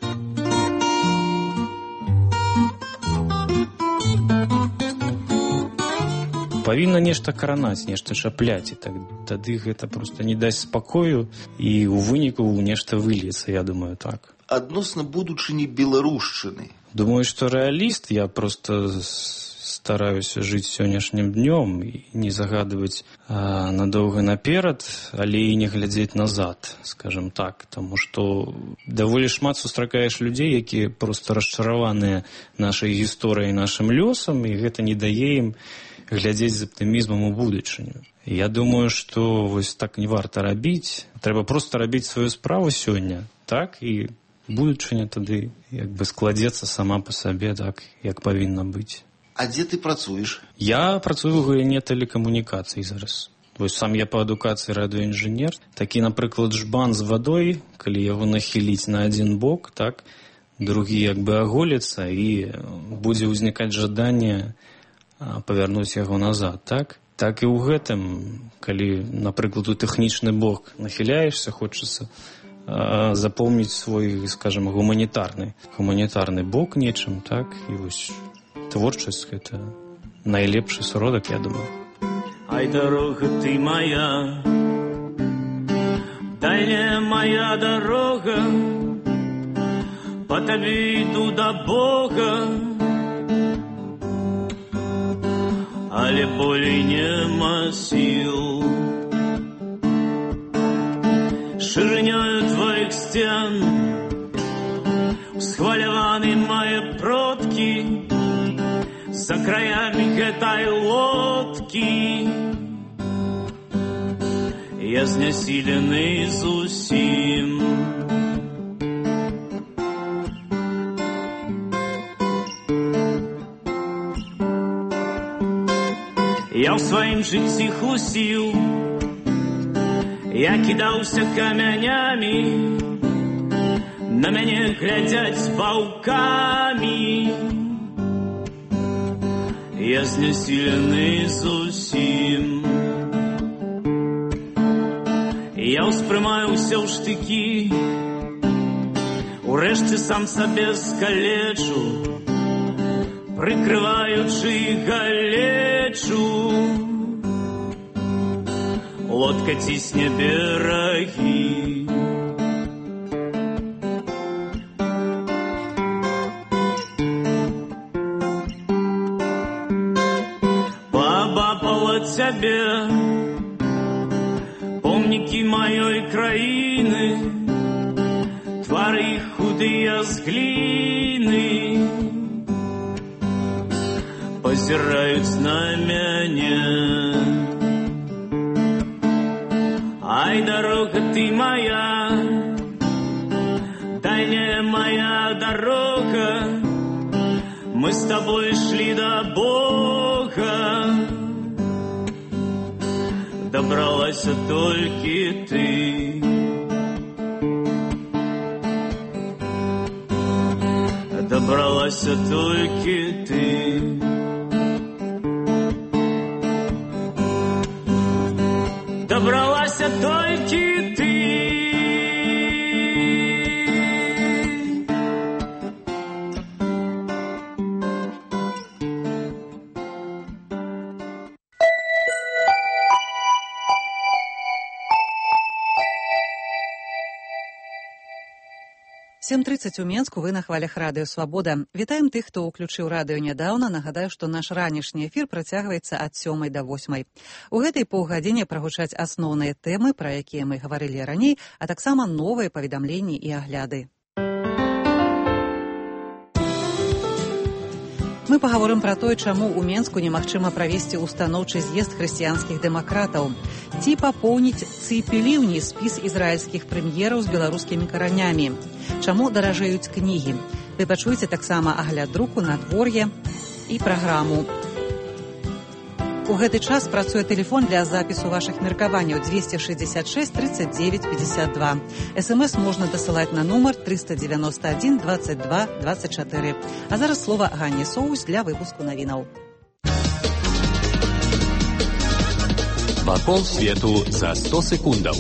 Павінна нешта кранаць, нешта чапляць, і так, тады гэта проста не дасць спакою, і ў выніку нешта выльецца, я думаю, так. Адносна будучыні беларушчыны. Думаю, што рэаліст, я проста стараюся жыць сённяшнім днём і не загадваць а, надоўга наперад, але і не глядзець назад, скажем так, таму што даволі шмат сустракаеш людзей, якія проста расчараваныя нашай гісторыяй, нашым лёсам, і гэта не дае ім глядзець з аптымізмам у будучыню. Я думаю, што вось так не варта рабіць. Трэба проста рабіць сваю справу сёння, так, і будучыня тады як бы складзецца сама па сабе, так, як павінна быць. А дзе ты працуеш? Я працую ў галіне тэлекамунікацый зараз. Вось сам я па адукацыі радыёінжынер. Такі, напрыклад, жбан з вадой, калі яго нахіліць на адзін бок, так, другі як бы аголіцца, і будзе ўзнікаць жаданне павярнуць яго назад, так? Так і ў гэтым, калі, напрыклад, у тэхнічны бок нахіляешся, хочацца а, запомніць свой, скажем, гуманітарны, гуманітарны бок нечым, так? І вось творчасць — гэта найлепшы сродак, я думаю. Ай, дорога ты моя, дальняя моя дорога, по табе иду до Бога, але болей нема сил. Ширинёю твоих стен усхваляваны мои продки, за краями гэтай лодки я знясілены зусім. Я ў сваім жыцці хлусіў, я кідаўся камянямі, на мяне глядзяць ваўкамі, я знясілены зусім. Я ўспрымаюся ў штыкі, урэшце сам сабе скалечу, прикрываючи галечу, лодка цісне берагі. Пабапала цябе помнікі маёй краіны, твары іх худыя з гліны позираюць на мяне. Ай, дорога ты моя, моя дорога, мы с тобой шли до Бога. Добралась только ты. Добралась только ты. Добралась только ты. сем тридцать у Менску, вы на хвалях радыё «Свабода». Вітаем тых, хто ўключыў радыё нядаўна. Нагадаю, што наш ранішні эфір працягваецца ад сёмай да восьмай. У гэтай паўгадзіне прагучаць асноўныя тэмы, пра якія мы гаварылі раней, а таксама новыя паведамленні і агляды. Мы пагаворым пра тое, чаму ў Менску немагчыма правесці устаноўчы з'езд хрысціянскіх дэмакратаў, ці папоўніць цыпеліўні спіс ізраільскіх прэм'ераў з беларускімі каранямі, чаму даражэюць кнігі. Вы пачуеце таксама агляд друку, надвор'е і праграму. У гэты час працуе тэлефон для запісу вашых меркаванняў двести шестьдесят шесть тридцать девять пятьдесят два. СМС можна дасылаць на нумар триста девяносто один двадцать два двадцать четыре. А зараз слова Ганне Соус для выпуску навінаў. Вакол свету за сто секундаў.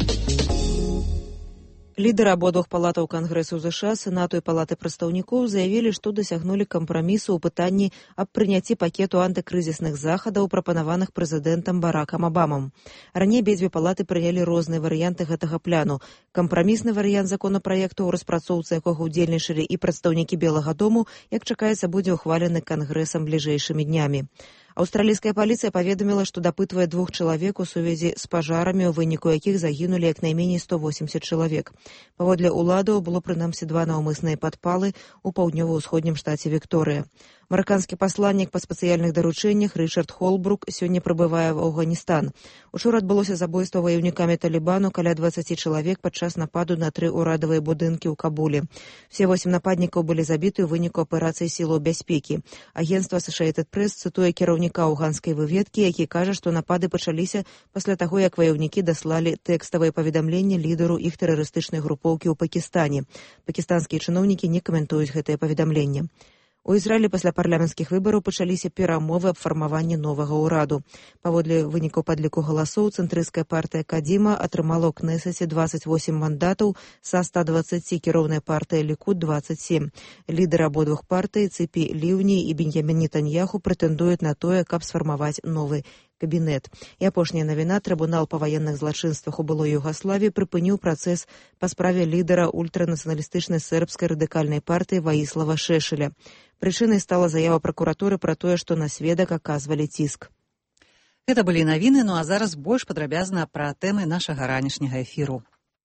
Лідары абодвух палатаў Кангрэсу ЗША, Сенату і Палаты прадстаўнікоў заявілі, што дасягнулі кампрамісу ў пытанні аб прыняцці пакету антыкрызісных захадаў, прапанаваных прэзідэнтам Баракам Абамам. Раней абедзве палаты прынялі розныя варыянты гэтага пляну. Кампрамісны варыянт законапраекту, у распрацоўцы якога ўдзельнічалі і прадстаўнікі Белага дому, як чакаецца, будзе ўхвалены Кангрэсам бліжэйшымі днямі. Аўстралійская паліцыя паведаміла, што дапытвае двух чалавек у сувязі з пажарамі, у выніку якіх загінулі як найменей сто восемьдесят чалавек. Паводле ўладаў было прынамсі два наўмысныя падпалы ў паўднёва-ўсходнім штаце Вікторыя. Мараканскі пасланнік па спецыяльных даручэннях Рычард Холбрук сёння прыбывае ў Афганістан. Учора адбылося забойства ваяўнікамі Талібану каля двадцати чалавек падчас нападу на тры ўрадавыя будынкі ў Кабуле. Все восем нападнікаў былі забіты ў выніку аперацыі сілаў бяспекі. Агенцтва Associated Press цытуе кіраўніка афганскай выведкі, які кажа, што напады пачаліся пасля таго, як ваяўнікі даслалі тэкставыя паведамленні лідару іх тэрарыстычнай групоўкі ў Пакістане. Пакістанскія чыноўнікі не каментуюць гэтае паведамленне. У Ізраілі пасля парламенцкіх выбараў пачаліся перамовы аб фармаванні новага ўраду. Паводле вынікаў падліку галасоў, цэнтрысцкая партыя Кадзіма атрымала ў Кнэсеце двадцать восемь мандатаў, са ста двадцати кіроўная партыя Лікуд двадцать семь. Лідары абодвух партый, Ципи Ливни і Беньямин Нетаньяху, прэтэндуюць на тое, каб сфармаваць новы кабінет. І апошняя навіна: трыбунал па ваенных злачынствах у былой Югаславіі прыпыніў працэс па справе лідара ультранацыяналістычнай сербскай радыкальнай партыі Ваіслава Шешеля. Прычынай стала заява пракуратуры пра тое, што на сведак аказвалі ціск. Гэта былі навіны, ну а зараз больш падрабязна пра тэмы нашага ранішняга эфіру.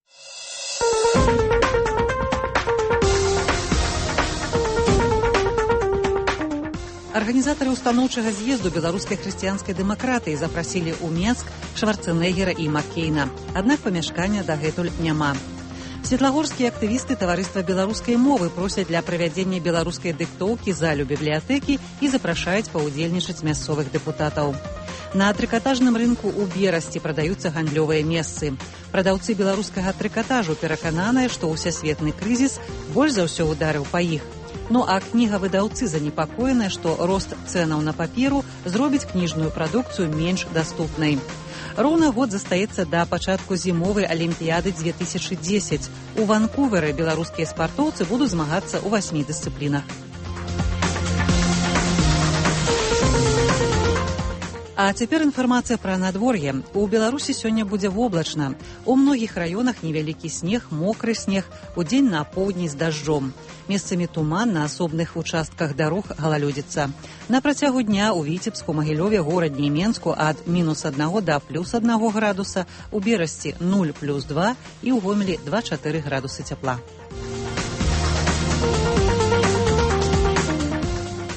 Арганізатары устаноўчага з'езду беларускай хрысціянскай дэмакратыі запрасілі ў Менск Шварцэнеггера і Маккейна. Аднак памяшкання дагэтуль няма. Светлагорскія актывісты таварыства беларускай мовы просяць для правядзення беларускай дыктоўкі залю бібліятэкі і запрашаюць паўдзельнічаць мясцовых дэпутатаў. На трыкатажным рынку ў Берасці прадаюцца гандлёвыя месцы. Прадаўцы беларускага трыкатажу перакананыя, што ўсесветны крызіс больш за ўсё ударыў па іх. Ну а кнігавыдаўцы занепакоеныя, што рост цэнаў на паперу зробіць кніжную прадукцыю менш даступнай. Роўна год застаецца да пачатку зімовай алімпіяды две тысячи десять. У Ванкуверы беларускія спартоўцы будуць змагацца ў васьмі дысцыплінах. А цяпер інфармацыя пра надвор'е. У Беларусі сёння будзе воблачна. У многіх раёнах невялікі снег, мокры снег, удзень на поўдні з дажджом. Месцамі туман, на асобных участках дарог галалёдзіца. На працягу дня у Віцебску, Магілёве, горадні і Менску ад мінус аднаго да плюс аднаго градуса, у Берасці нуль плюс два і ў Гомелі два чатыры градусы цяпла.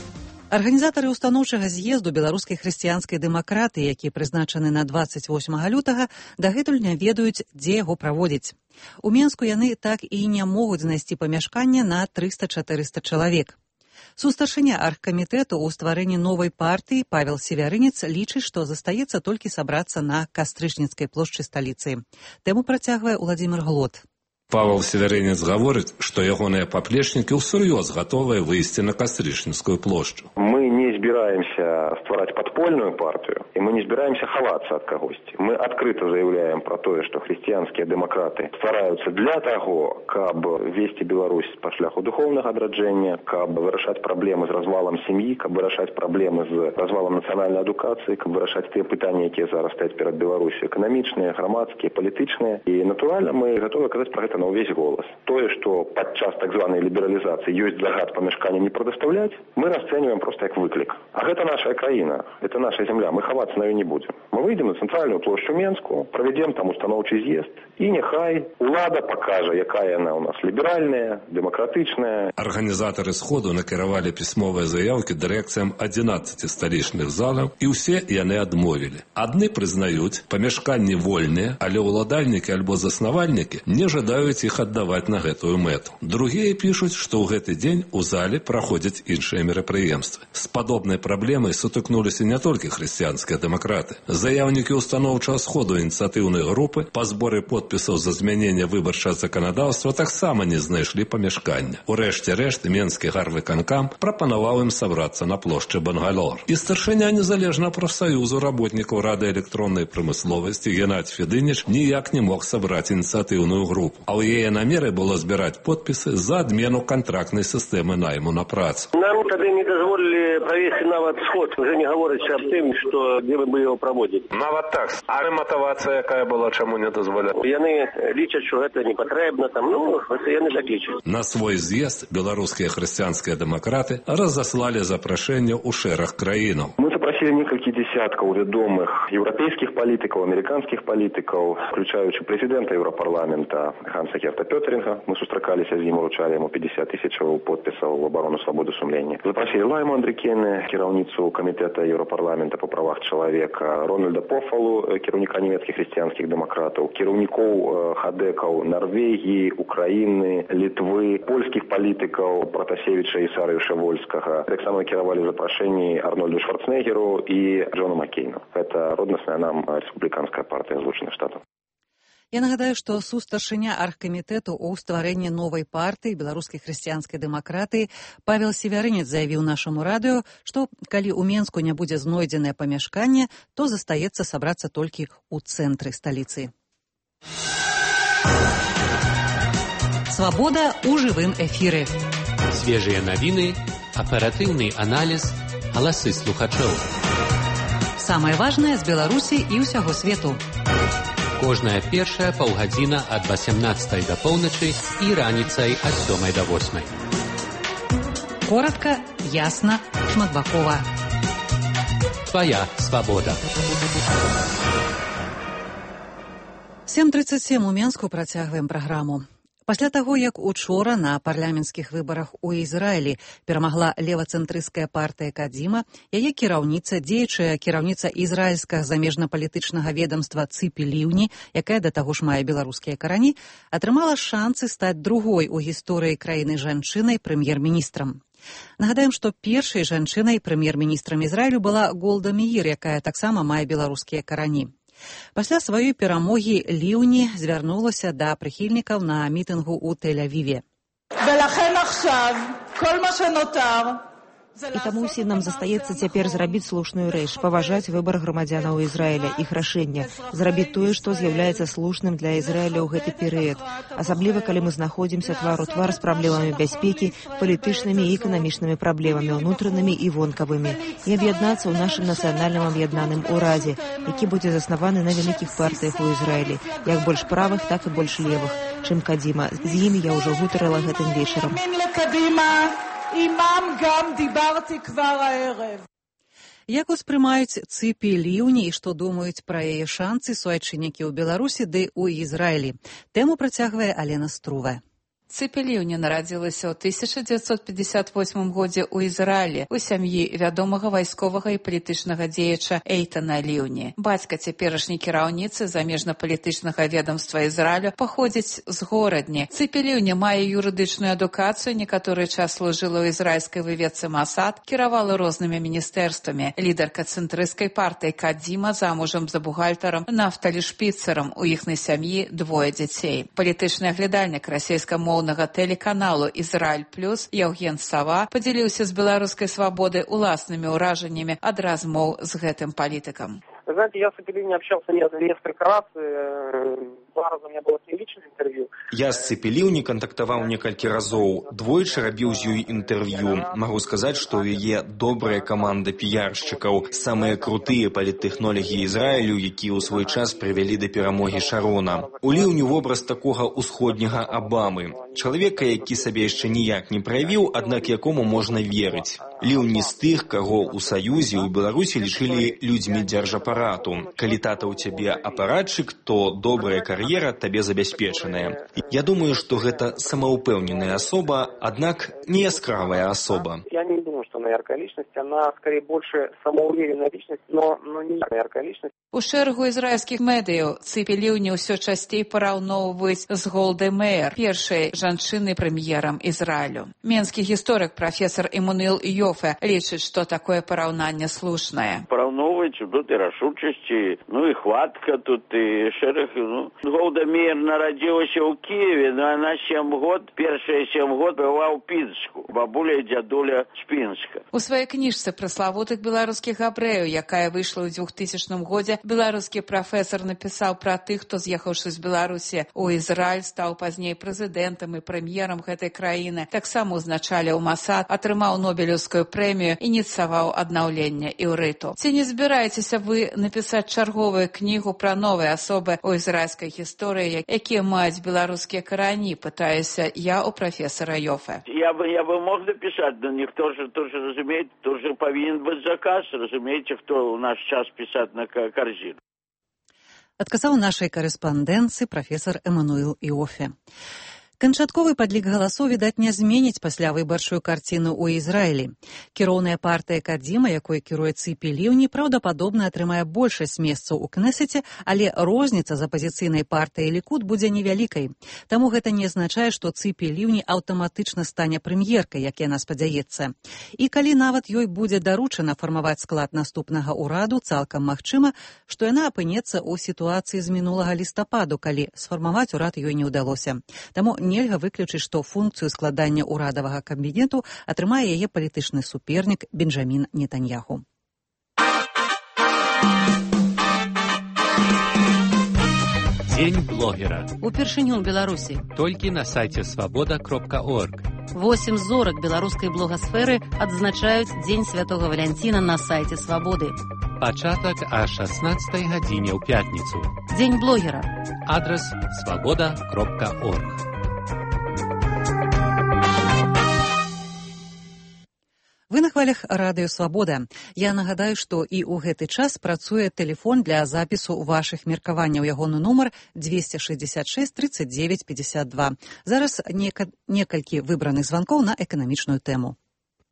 Арганізатары ўстаноўчага з'езду беларускай хрысціянскай дэмакратыі, які прызначаны на дваццаць восьмага лютага, дагэтуль не ведаюць, дзе яго праводзіць. У Менску яны так і не могуць знайсці памяшканне на трыста-чатырыста чалавек. Сустаршыня аргкамітэту ў стварэнні новай партыі Павел Севярынец лічыць, што застаецца толькі сабрацца на Кастрычніцкай плошчы сталіцы. Тэму працягвае Уладзімір Глот. Павел Севярынец гаворыць, што ягоныя паплечнікі ўсур'ёз гатовыя выйсці на Кастрычніцкую плошчу. Мы не збираемся ствараць падпольную партию, и мы не збираемся ховаться от кагосьці. Мы открыто заявляем про то, что христианские демократы стараются для того, каб вести Беларусь по шляху духовного адраджэння, каб вырашаць проблемы с развалом семьи, каб вырашаць проблемы с развалом национальной адукации, каб вырашаць те пытания, якія зараз стаяць перед Беларусью, экономичные, громадские, политичные. И натурально мы готовы казаць про гэта на увесь голос. Тое, что падчас так званой либерализации есть загад памяшкання не предоставлять, мы расцениваем просто как выклик. А гэта наша краіна, это наша земля, мы ховаться на ее не будем. Мы выйдем на центральную площадь Менску, проведем там установчий з'езд, и нехай улада покажа, якая она у нас либеральная, демократичная. Организаторы сходу накіравалі пісьмовыя заявки дырэкцыям адзінаццаці сталічных залаў, і ўсе яны адмовілі. Адны прызнаюць, памяшканні вольныя, але ўладальнікі альбо заснавальнікі не жадаюць их отдавать на гэтую мэту. Другие пишут, что ў гэты дзень у зале проходят іншыя мерапрыемствы. С подобной проблемой сутыкнулись не только христианские демократы. Заявники установчего сходу инициативной группы по сбору подписов за змянение выборчего законодавства таксама не знайшлі памяшкання. Урэшце рэшт Менскі гарвыканкам прапанаваў им собраться на плошчы Бангалор. И старшыня незалежного профсоюзу работников Рады электронной промысловости Геннадий Федыніч ніяк не мог собрать инициативную группу. А у яе намеры было збіраць подпісы за адмену контрактнай сістэмы найму на працу. Нам тады не дазволілі правесці нават сход, уже не гаворыць аб тым, што дзе мы яго праводзілі. Нават так. А мотивацыя якая была, чаму не дазволяла? Яны лічаць, што гэта не патрэбна, там, ну, гэта яны так лічаць. На свой з'езд беларускія хрысціянскія дэмакраты разаслалі запрашэнне ў шэраг краінаў. Мы запросили некалькі десяткаў вядомых еўрапейскіх палітыкаў, амерыканскіх палітыкаў, включаючы прэзідэнта Еўрапарламента Ханса Герта Пётеринга. Мы сустракаліся з ім, уручалі яму пятьдесят тысячаў подпісаў в оборону свободы сумлення. Запросили Лайму Андрікене, кіраўніцу камітэта Еўрапарламента по правах чалавека, Рональда Пофалу, кіраўніка нямецкіх хрысціянскіх дэмакратаў, кіраўнікоў хадэкаў Норвегіі, Украіны, Літвы, польскіх палітыкаў Пратасевіча і Сарыюша Вольскага. Таксама кіравалі запрашэнні Арнольду Шварценеггеру і Джону Маккейну. Это роднасная нам рэспубліканская партыя Злучаных Штатаў. Я нагадаю, што сустаршыня аргкамітэту ў стварэнні новай партыі беларускай хрысціянскай дэмакратыі Павел Севярынец заявіў нашаму радыё, што калі ў Менску не будзе знойдзенае памяшканне, то застаецца сабрацца толькі ў цэнтры сталіцы. Свабода ў жывым эфіры. Свежыя навіны, аператыўны аналіз, галасы слухачоў. Самае важнае з Беларусі і ўсяго свету. Кожная першая паўгадзіна ад васямнаццатай да поўначы і раніцай ад сёмай да восьмай. Коротка, ясна, шматбакова. Твая свабода. сем тридцать семь у Менску працягваем праграму. Пасля таго, як учора на парламенцкіх выбарах у Ізраілі перамагла левацэнтрысцкая партыя Кадзіма, яе кіраўніца, дзеючая кіраўніца ізраільскага замежна-палітычнага ведамства Цыпі Ліўні, якая да таго ж мае беларускія карані, атрымала шанцы стаць другой у гісторыі краіны жанчынай прэм'ер-міністрам. Нагадаем, што першай жанчынай прэм'ер-міністрам Ізраілю была Голда Меір, якая таксама мае беларускія карані. Пасля сваёй перамогі Ліўні звярнулася да прыхільнікаў на мітынгу ў Тель-Авіве. І таму ўсім нам застаецца цяпер зрабіць слушную рэч, паважаць выбар грамадзянаў Ізраіля, іх рашэння, зрабіць тое, што з'яўляецца слушным для Ізраіля ў гэты перыяд, асабліва калі мы знаходзімся твар у твар з праблемамі бяспекі, палітычнымі і эканамічнымі праблемамі, унутранымі і вонкавымі, і аб'яднацца ў нашым нацыянальным аб'яднаным урадзе, які будзе заснаваны на вялікіх партыях у Ізраілі, як больш правых, так і больш левых, чым Кадзіма. З імі я ўжо гутарыла гэтым вечарам. Як успрымаюць Цыпі Ліўні і што думаюць пра яе шанцы суайчыннікі ў Беларусі ды ў Ізраілі? Тэму працягвае Алена Струве. Цыпі Ліўні нарадзілася ў тысяча дзевяцьсот пятьдесят восьмым годзе ў Ізраілі у сям'і вядомага вайсковага і палітычнага дзеяча Эйтана Ліўні. Бацька цяперашняй кіраўніцы замежна-палітычнага ведомства Ізраілю паходзіць з горадні. Цыпі Ліўні мае юрыдычную адукацыю, некаторы час служыла ў ізраільскай выведцы Масад, кіравала рознымі міністэрствамі. Лідарка цэнтрысцкай партыі Кадзіма замужам за бухгалтарам Нафталі Шпіцерам. У іхнай сям'і двое дзяцей. Палітычны аглядальнік расійскамоўнага тэлеканалу «Израиль плюс» Яўген Сава падзяліўся з беларускай свабодай уласнымі ўражаннямі ад размоў з гэтым палітыкам. Вы знаете, я с Цепелиным общался несколько раз, два раза у меня было с ней личное интервью. Я з Цепеліўні кантактаваў некалькі разоў, двойчы рабіў з ёй інтэрв'ю. Магу сказаць, што ў яе добрая каманда піяршчыкаў, самыя крутыя паліттэхнолегі Ізраілю, якія ў свой час прывялі да перамогі Шарона. У Ліўні вобраз такога ўсходняга Абамы, чалавека, які сабе яшчэ ніяк не праявіў, аднак якому можна верыць. Ліўні з тых, каго ў Саюзе, у Беларусі лічылі людзьмі дзяржапарату. Калі тата ў цябе апаратчык, то добрая кар'ера табе забяспечаная. Я думаю, што гэта самаўпэўненая асоба, аднак не яскравая асоба. Я не думаю, что она яркая личность, она скорее больше самоуверенная личность, но, но не яркая личность. У шэрагу ізраільскіх медыяў Цыпі Ліўні ўсё часцей параўноўваюць з Голдай Меір, першай жанчынай-прэм'ерам Ізраілю. Менскі гісторык прафесор Эммануэл Йофе лічыць, што такое параўнанне слушнае. Параўноўваюць тут і рашучасці, ну і хватка тут, і шэраг, ну. Голда Меір нарадзілася ў Киеве, но она сем год, першыя сем год была ў Пінску, бабуля і дзядуля з Пінска. У сваёй кніжцы пра славутых беларускіх габрэяў, якая выйшла ў двухтысячным годзе, беларускі прафесор напісаў пра тых, хто, з'ехаўшы з Беларусі у Ізраіль, стаў пазней прэзідэнтам і прэм'ерам гэтай краіны. Таксама узначаліў Масад, атрымаў Нобелеўскую прэмію, ініцыяваў аднаўленне іўрыту. Ці не збіраецеся вы напісаць чарговую кнігу пра новыя асобы ў ізраільскай гісторыі, якія маюць беларускія карані, пытаюся я у прафесора Йофе. Я бы, я бы мог написать, но никто же тоже разумеет, тоже повинен быть заказ, разумеете, кто у наш час писать на корзину. Адказаў нашай карэспандэнцыі прафесор Эммануэл Йофе. Канчатковы падлік галасоў, відаць, не зменіць пасля выбарчую карціну ў Ізраілі. Кіроўная партыя Кадзіма, якой кіруе Цыпі Ліўні, праўдападобна атрымае большасць месцаў у Кнесеце, але розніца з апазіцыйнай партыяй Лікуд будзе невялікай. Таму гэта не азначае, што Цыпі Ліўні аўтаматычна стане прэм'еркай, як яна спадзяецца. І калі нават ёй будзе даручана фармаваць склад наступнага ўраду, цалкам магчыма, што яна апынецца ў сітуацыі з мінулага лістападу, калі сфармаваць урад ёй не ўдалося. Таму нельга выключыць, што функцыю складання ўрадавага кабінету атрымае яе палітычны супернік Бенджамін Нетаньяху. Дзень блогера. Упершыню ў Беларусі. Толькі на сайце свабода кропка орг. Восем зорак беларускай блогасферы адзначаюць Дзень Святога Валянціна на сайце Свабоды. Пачатак о шаснаццатай гадзіне ў пятніцу. Дзень блогера. Адрес свабода кропка орг. Вы на хвалях радыё «Свабода». Я нагадаю, што і ў гэты час працуе тэлефон для запісу вашых меркаванняў. Ягоны нумар двести шестьдесят шесть тридцать девять пятьдесят два. Зараз нека... некалькі выбраных званкоў на эканамічную тэму.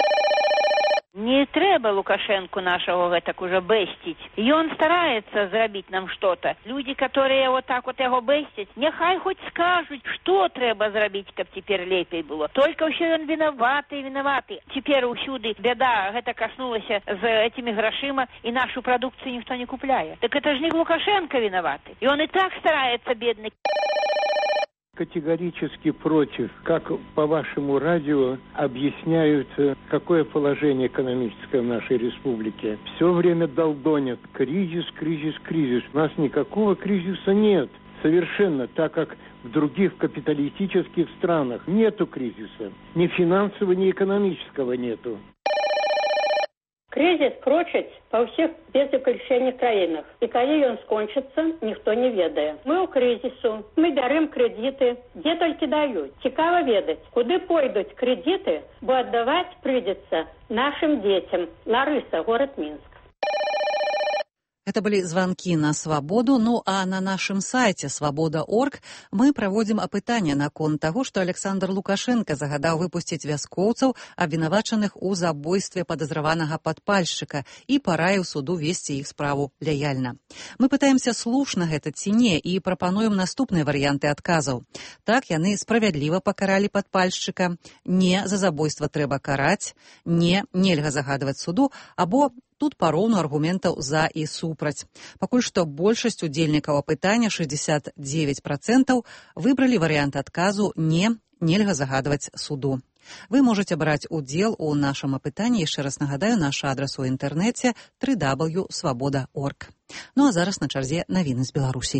Не трэба Лукашенку нашего гэтак уже бэсціць. Ён стараецца зрабіць нам што-то. Людзі, которые вот так вот яго бэсцяць, няхай хоць скажуць, што трэба зрабіць, каб цяпер лепей было. Только ўсё ён вінаваты, вінаваты. Цяпер усюды бяда гэта каснулася з этими грашыма, і нашу прадукцыю ніхто не купляе. Так это ж не Лукашенко вінаваты. І он і так стараецца, бедны. Категорически против, как по вашему радио объясняют, какое положение экономическое в нашей республике. Все время долдонят. Кризис, кризис, кризис. У нас никакого кризиса нет. Совершенно, так как в других капиталистических странах нету кризиса. Ни финансового, ни экономического нету. Крызіс прочыць па ўсіх без выключэння краінах. І калі ён скончыцца, ніхто не ведае. Мы ў крызісу, мы бярем крэдіты, дзе толькі даюць. Цікава ведаць, куды пойдуць крэдіты, бо аддаваць прыйдзецца нашым дзецям. Ларыса, горад Мінск. Это были звонки на «Свабоду». Ну, а на нашем сайте свабода точка орг мы праводзім апытанне наконт таго, што Александр Лукашенко загадаў выпусціць вяскоўцаў, абвінавачаных у забойстве падазраванага падпальшчыка, і параіў суду весці іх справу лаяльна. Мы пытаемся, слушна гэта ці не, і прапануем наступныя варыянты адказаў. Так, яны справядліва пакаралі падпальшчыка, не, за забойства трэба караць, не, нельга загадваць суду, або тут пароўну аргументаў за і супраць. Пакуль што большасць удзельнікаў апытання, шэсцьдзесят дзевяць працэнтаў, выбралі варыянт адказу «не, нельга загадваць суду». Вы можете браць удзел у нашым апытанні. Яшчэ раз нагадаю, наш адрас у інтэрнэце дабл ю дабл ю дабл ю точка свабода точка орг. Ну а зараз на чарзе навіны з Беларусі.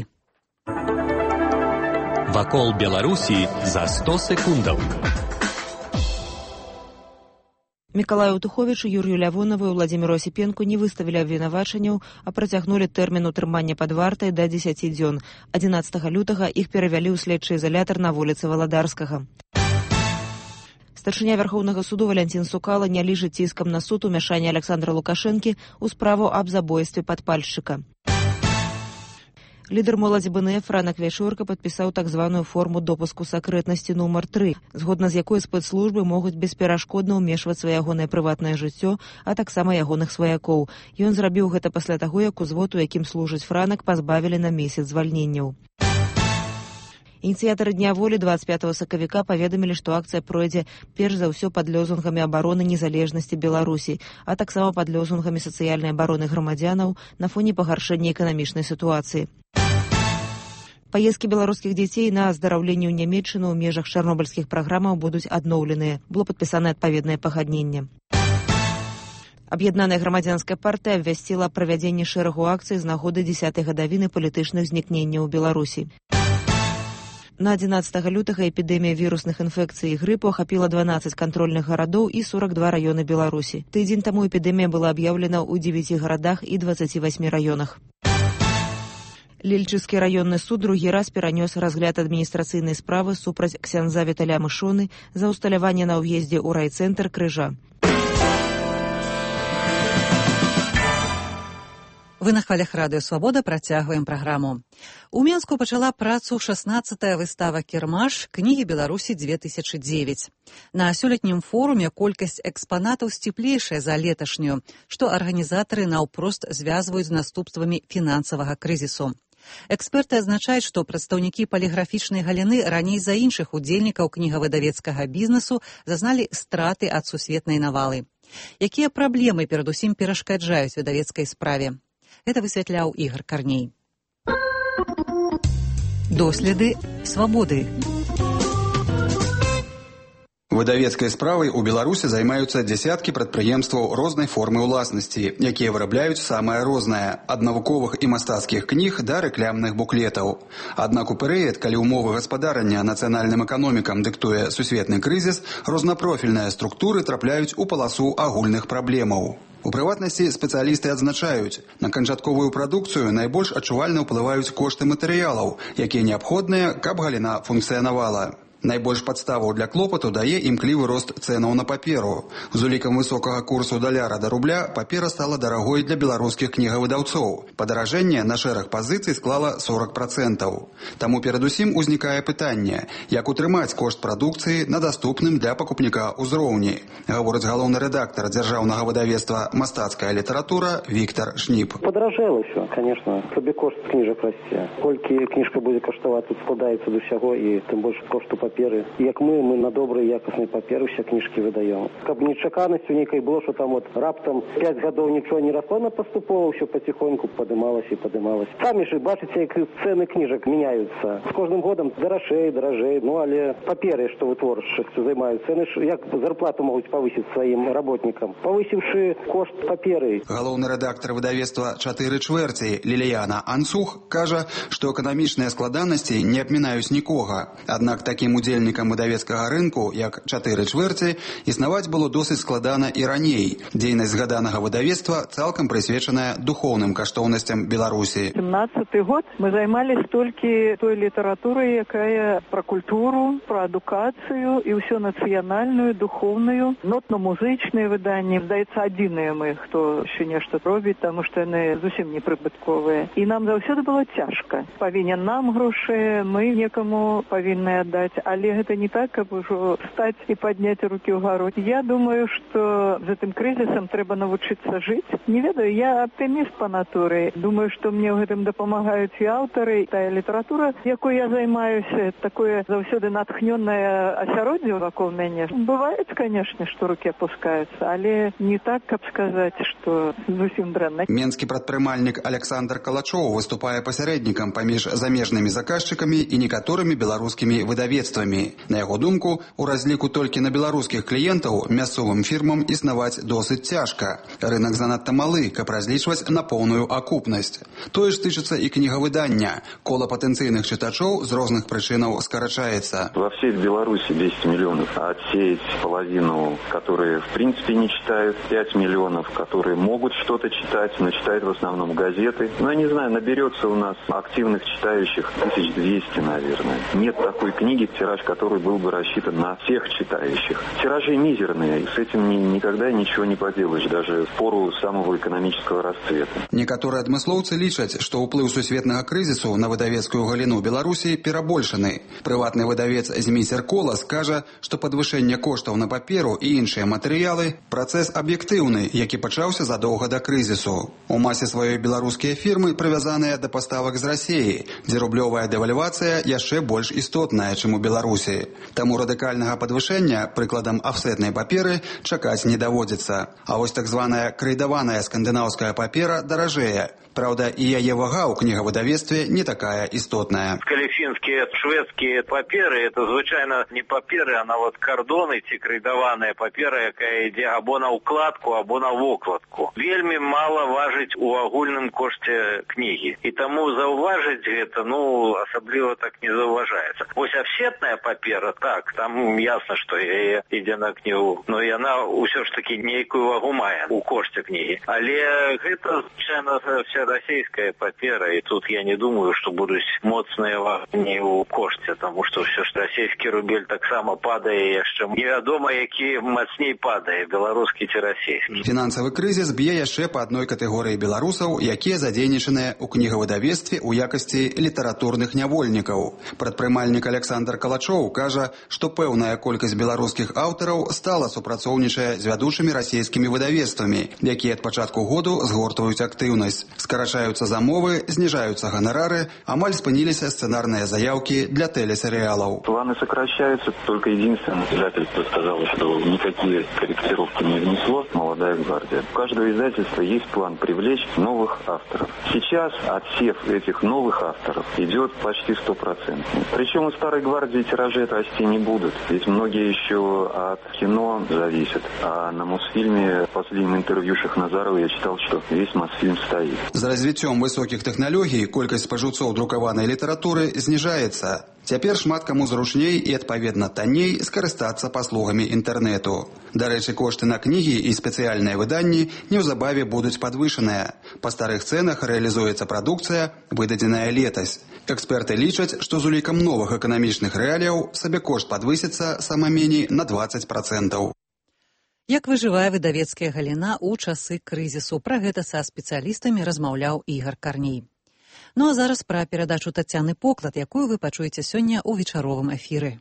Вакол Беларусі за сто секундаў. Мікалаю Туховічу, Юрію Лявонову і Владзіміру Асіпенку не выставілі абвінавачанняў, а працягнулі тэрмін утрымання пад вартай да дзесяці дзён. адзінаццатага лютага іх перавялі ў следчы изалятар на вуліцы Валадарскага. Старшыня Вярхоўнага суду Валянцін Сукала не ліжыць ціскам на суд умяшання Александра Лукашэнкі ў справу аб забойстве падпальшчыка. Лідар моладзі бэ эн эф Франак Вяшорка падпісаў так званую форму допуску сакрэтнасці нумар тры, згодна з якой спецслужбы могуць бесперашкодна ўмешваць сваягонае прыватнае жыццё, а таксама ягоных сваякоў. Ён зрабіў гэта пасля таго, як узвод, у якім служыць Франак, пазбавілі на месяц звальненняў. Ініцыятары Дня волі двадцать пятого сакавіка паведамілі, што акцыя пройдзе перш за ўсё пад лёзунгамі абароны незалежнасці Беларусі, а таксама пад лёзунгамі сацыяльнай абароны грамадзянаў на фоне пагаршэння эканамічнай сітуацыі. Паездкі беларускіх дзяцей на аздараўленне ў Нямецчыну ў межах чарнобыльскіх праграмаў будуць адноўленыя. Было падпісана адпаведнае пагадненне. Аб'яднаная грамадзянская партыя абвясціла правядзенне шэрагу акцый з нагоды дзесятай гадавіны палітычных знікненняў у Беларусі. На адзінаццатага лютага эпідэмія вірусных інфекцый і грыпу ахапіла дванаццаць кантрольных гарадоў і сорок два раёны Беларусі. Тыдзень таму эпідэмія была аб'яўлена ў дзевяці гарадах і дваццаці васьмі раёнах. Лельчыскі раённы суд другі раз перанёс разгляд адміністрацыйнай справы супраць ксяндза Віталя Мышоны за ўсталяванне на ўездзе ў райцэнтр Крыжа. Вы на хвалях радыё «Свабода» працягваем праграму. У Менску пачала працу шаснаццатая выстава «Кірмаш» кнігі Беларусі две тысячи девять. На сёлетнім форуме колькасць экспанатаў сціплейшая за леташнюю, што арганізатары наўпрост звязваюць з наступствамі фінансавага крызісу. Эксперты адзначаюць, што прадстаўнікі паліграфічнай галіны раней за іншых удзельнікаў кнігавыдавецкага бізнесу зазналі страты ад сусветнай навалы. Якія праблемы перадусім перашкаджаюць выдавецкай справе? Гэта высвятляў Ігор Карней. Доследы свабоды. Выдавецкай справай у Беларусі займаюцца дзясяткі прадпрыемстваў рознай формы ўласнасці, якія вырабляюць самае рознае, ад навуковых і мастацкіх кніг да рэклямных буклетаў. Аднак у перыяд, калі ўмовы гаспадарання нацыянальным эканомікам дыктуе сусветны крызіс, рознапрофільныя структуры трапляюць у паласу агульных праблемаў. У прыватнасці спецыялісты адзначаюць, на канчатковую прадукцыю найбольш адчувальна ўплываюць кошты матэрыялаў, якія неабходныя, каб галіна функцыянавала. Найбольш падставу для клопату дае імклівы рост цэнаў на паперу. З улікам высокага курсу даляра да рубля папера стала дарагой для беларускіх кнігавыдаўцоў. Падаражэнне на шэраг пазіцый склала сорок працэнтаў. Таму перадусім узнікае пытанне, як утрымаць кошт прадукцыі на даступным для пакупніка ўзроўні, гаворыць галоўны рэдактар дзяржаўнага выдавецтва «Мастацкая літаратура» Віктор Шніп. Падаражэла ўсё, конечно, сабекошт кніжак расце. Колькі кніжка будзе каштаваць, тут складаецца да ўсяго, і тым больш кошту паперы. Як мы, мы на добрай якаснай паперы усе кніжкі выдаем. Каб нечаканасцю нейкай было, што там вот раптам пяць гадоў нічого не расло, на паступова ўсё паціхоньку падымалася і падымалася. Самі ж бачыце, як цэны кніжак мяняюцца. З кожным годам даражэй, даражэй, ну але паперы, што вытворчасцю займаюцца, цэны ж як зарплату могуць павысіць сваім работнікам, павысіўшы кошт паперы. Галоўны рэдактар выдавецтва «Чатыры чвэрці» Ліліяна Ансух кажа, што эканамічныя складанасці не абмінаюць нікога. Аднак такім удзельнікам выдавецкага рынку, як чатыры чвэрці, існаваць было досыць складана і раней. Дзейнасць згаданага выдавецтва цалкам прысвечаная духоўным каштоўнасцям Беларусі. семнадцатый год мы займались толькі той літаратурай, якая пра культуру, пра адукацыю і ўсё нацыянальную, духоўную, нотна-музычныя выданні. Здаецца, адзіныя мы, хто ще нешта робіць, таму што яны зусім непрыбытковыя. І нам заўсёды было цяжка. Павінен нам грошы, мы некаму павінны аддаць, але гэта не так, каб ужо стаць і падняць рукі ўгару. Я думаю, што з гэтым крызісам трэба навучыцца жыць. Не ведаю, я аптыміст па натуры. Думаю, што мне ў гэтым дапамагаюць і аўтары. Тая літаратура, якой я займаюся, такое заўсёды натхнёнае асяроддзе вакол мяне. Бываюць, канешне, што рукі апускаюцца, але не так, каб сказаць, што зусім дрэнна. Менскі прадпрымальнік Александр Калачоў выступае пасярэднікам паміж замежнымі заказчыкамі і некаторымі беларускімі выдавецтвамі. На яго думку, у разліку толькі на беларускіх кліентаў мясцовым фірмам існаваць досыць цяжка. Рынак занадта малы, каб разлічваць на поўную акупнасць. Тое ж тычыцца і кнігавыдання. Кола патэнцыйных чытачоў з розных прычынаў скарачаецца. Во всей Беларуси десять миллионов, а отсеять половину, которые в принципе не читают, пять миллионов, которые могут что-то читать, но читают в основном газеты. Ну, я не знаю, наберется у нас активных читающих тысяч двести, наверное. Нет такой книги, тираж которой был бы рассчитан на всех читающих. Тиражи мизерные, с этим ни, никогда ничего не поделаешь, даже в пору самого экономического расцвета. Некаторыя адмыслоўцы лічаць, што ўплыў сусветнага крызісу на выдавецкую галіну Беларусі перабольшаны. Прыватны выдавец Змейсер Колас кажа, што падвышэнне коштаў на паперу і іншыя матэрыялы – працэс аб'ектыўны, які пачаўся задоўга да крызісу. У масе сваёй беларускія фірмы прывязаныя да паставак з Расіі, дзе рублёвая дэвальвацыя яшчэ больш істотная, чым у Беларусі. Таму радыкальнага падвышэння, прыкладам афсетнай паперы, чакаць не даводзіцца. А вось так званая крэйдаваная скандынаўская папера даражэе. Правда, і яе вага ў кнігавыдавецтве не такая істотная. Каліфінскія шведскія паперы – это, звычайна, не паперы, а нават кардоны ці крэйдаваная папера, якая ідзе або на ўкладку, або на вокладку. Вельмі мала важыць у агульным кошце кнігі. І таму заўважыць гэта, ну, асабліва так не заўважаецца. Вось афсетная папера, так, там ясна, што яе ідзе на кнігу, но яна ўсё ж такі нейкую вагу мае у кошце кнігі. Але гэта, звычайна, вся расійская папера, і тут я не думаю, што будуць моцныя вагні ў кошце, таму што ўсё ж расійскі рубель таксама падае, яшчэ невядома, які мацней падае, беларускі ці расійскі. Фінансавы крызіс б'е яшчэ па адной катэгорыі беларусаў, якія задзейнічаныя ў кнігавыдавецтве ў якасці літаратурных нявольнікаў. Прадпрымальнік Александр Калачоў кажа, што пэўная колькасць беларускіх аўтараў стала супрацоўнічае з вядучымі расійскімі выдавецтвамі, якія ад пачатку году згортваюць актыўнасць. Скарачаюцца замовы, зніжаюцца ганарары, амаль спыніліся сцэнарныя заявки для телесериалов. Планы сокращаются, только единственное издательство сказало, что никакие корректировки не внесло «Молодая гвардия». У каждого издательства есть план привлечь новых авторов. Сейчас отсев этих новых авторов идет почти стопроцентный. Причем у «Старой гвардии» тиражи расти не будут, ведь многие еще от кино зависят. А на Мосфильме, в последнем интервью Шахназарова, я читал, что весь Мосфильм стоит. З развіццём высокіх тэхналогій колькасць спажыўцоў друкаванай літаратуры зніжаецца. Цяпер шмат каму зручней і, адпаведна, танней скарыстацца паслугамі інтэрнэту. Дарэчы, кошты на кнігі і спецыяльныя выданні неўзабаве будуць падвышаныя. Па старых цэнах рэалізуецца прадукцыя, выдадзеная летась. Эксперты лічаць, што з улікам новых эканамічных рэаліяў сабекошт падвысіцца сама меней на дваццаць працэнтаў. Як выжывае выдавецкая галіна ў часы крызісу? Пра гэта са спецыялістамі размаўляў Ігар Карней. Ну а зараз пра перадачу Тацяны Поклад, якую вы пачуеце сёння ў вечаровым эфіры.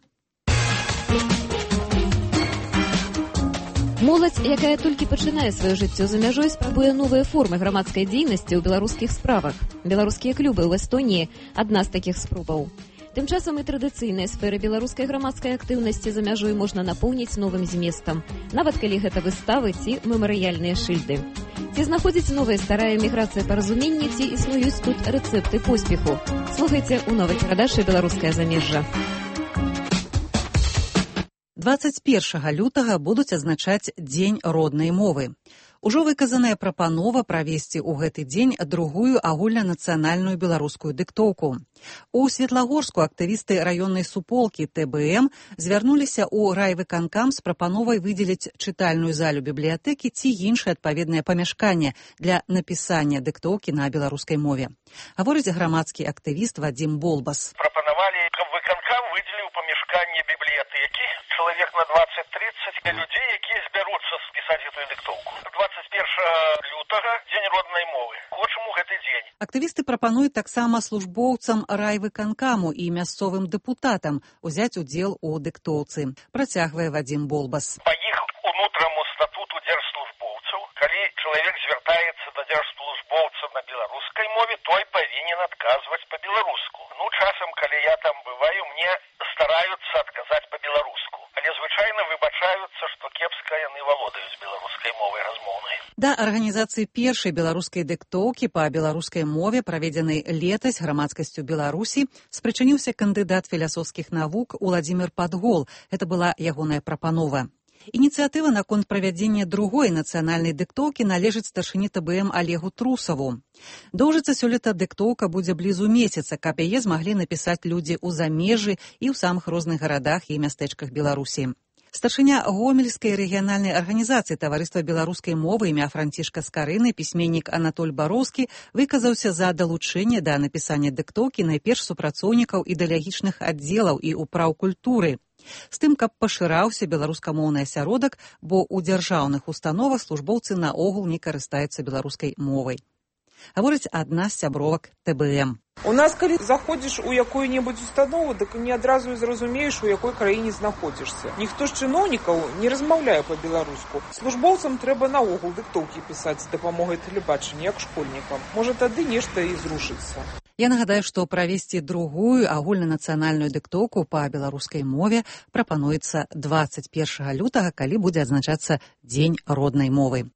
Моладзь, якая толькі пачынае сваё жыццё за мяжой, спрабуе новыя формы грамадскай дзейнасці ў беларускіх справах. Беларускія клубы ў Эстоніі – адна з такіх спробаў. Тым часам і традыцыйныя сферы беларускай грамадскай актыўнасці за мяжой можна напоўніць новым зместам, нават калі гэта выставы ці мемарыяльныя шыльды. Ці знаходзіць новая старая міграцыя паразумення, ці існуюць тут рэцэпты поспеху? Слухайце ў новай перадачы «Беларускае замежжа». дваццаць першага лютага будуць адзначаць Дзень роднай мовы. Ужо выказаная прапанова правесці ў гэты дзень другую агульнанацыянальную беларускую дыктоўку. У Светлагорску актывісты раённай суполкі Тэ Бэ Эм звярнуліся ў райвыканкам з прапановай выдзеліць чытальную залю бібліятэкі ці іншае адпаведнае памяшканне для напісання дыктоўкі на беларускай мове. Гаворыць грамадскі актывіст Вадзім Болбас. Прапанавалі, каб выканкам выдзеліў памяшканне бібліятэкі чалавек на дваццаць-трыццаць людзей, якія збяруцца спісаць гэтую дыктоўку. дваццаць першага лютага дзень роднай мовы. Хочам у гэты дзень. Актывісты прапануюць таксама службоўцам райвыканкаму і мясцовым дэпутатам узяць удзел у дыктоўцы. Працягвае Вадзім Болбас. Па іх унутраму статуту дзяржслужбоўцаў, калі чалавек звяртаецца да дзяржслужбоўца на беларускай мове, той павінен адказваць па-беларуску. Ну, часам, калі я там бываю, мне стараюцца адказаць па-беларуску. Але звычайна выбачаюцца, што кепска яны валодаюць беларускай мовай размоўнай. Да арганізацыі першай беларускай дыктоўкі па беларускай мове, праведзенай летась грамадскасцю Беларусі, спрычыніўся кандыдат філасофскіх навук Уладзімір Падгол. Гэта была ягоная прапанова. Ініцыятыва наконт правядзення другой нацыянальнай дыктоўкі належыць старшыні Тэ Бэ Эм Алегу Трусаву. Доўжыцца сёлета дыктоўка будзе блізу месяца, каб яе змаглі напісаць людзі ў замежжы і ў самых розных гарадах і мястэчках Беларусі. Старшыня Гомельскай рэгіянальнай арганізацыі таварыства беларускай мовы імя Францішка Скарыны, пісьменнік Анатоль Бароўскі, выказаўся за далучэнне да напісання дыктоўкі найперш супрацоўнікаў ідэалагічных аддзелаў і ўпраў культуры. З тым, каб пашыраўся беларускамоўны асяродак, бо ў дзяржаўных установах службоўцы наогул не карыстаюцца беларускай мовай. Гаворыць адна з сябровак Тэ Бэ Эм. У нас, калі заходзіш у якую-небудзь установу, дык не адразу зразумееш, у якой краіне знаходзішся. Ніхто з чыноўнікаў не размаўляе па-беларуску. Службоўцам трэба наогул дыктоўкі пісаць з дапамогай тэлебачання, як школьнікам. Можа, тады нешта і зрушыцца. Я нагадаю, што правесці другую агульнанацыянальную дыктоўку па беларускай мове прапануецца дваццаць першага лютага, калі будзе адзначацца дзень роднай мовы.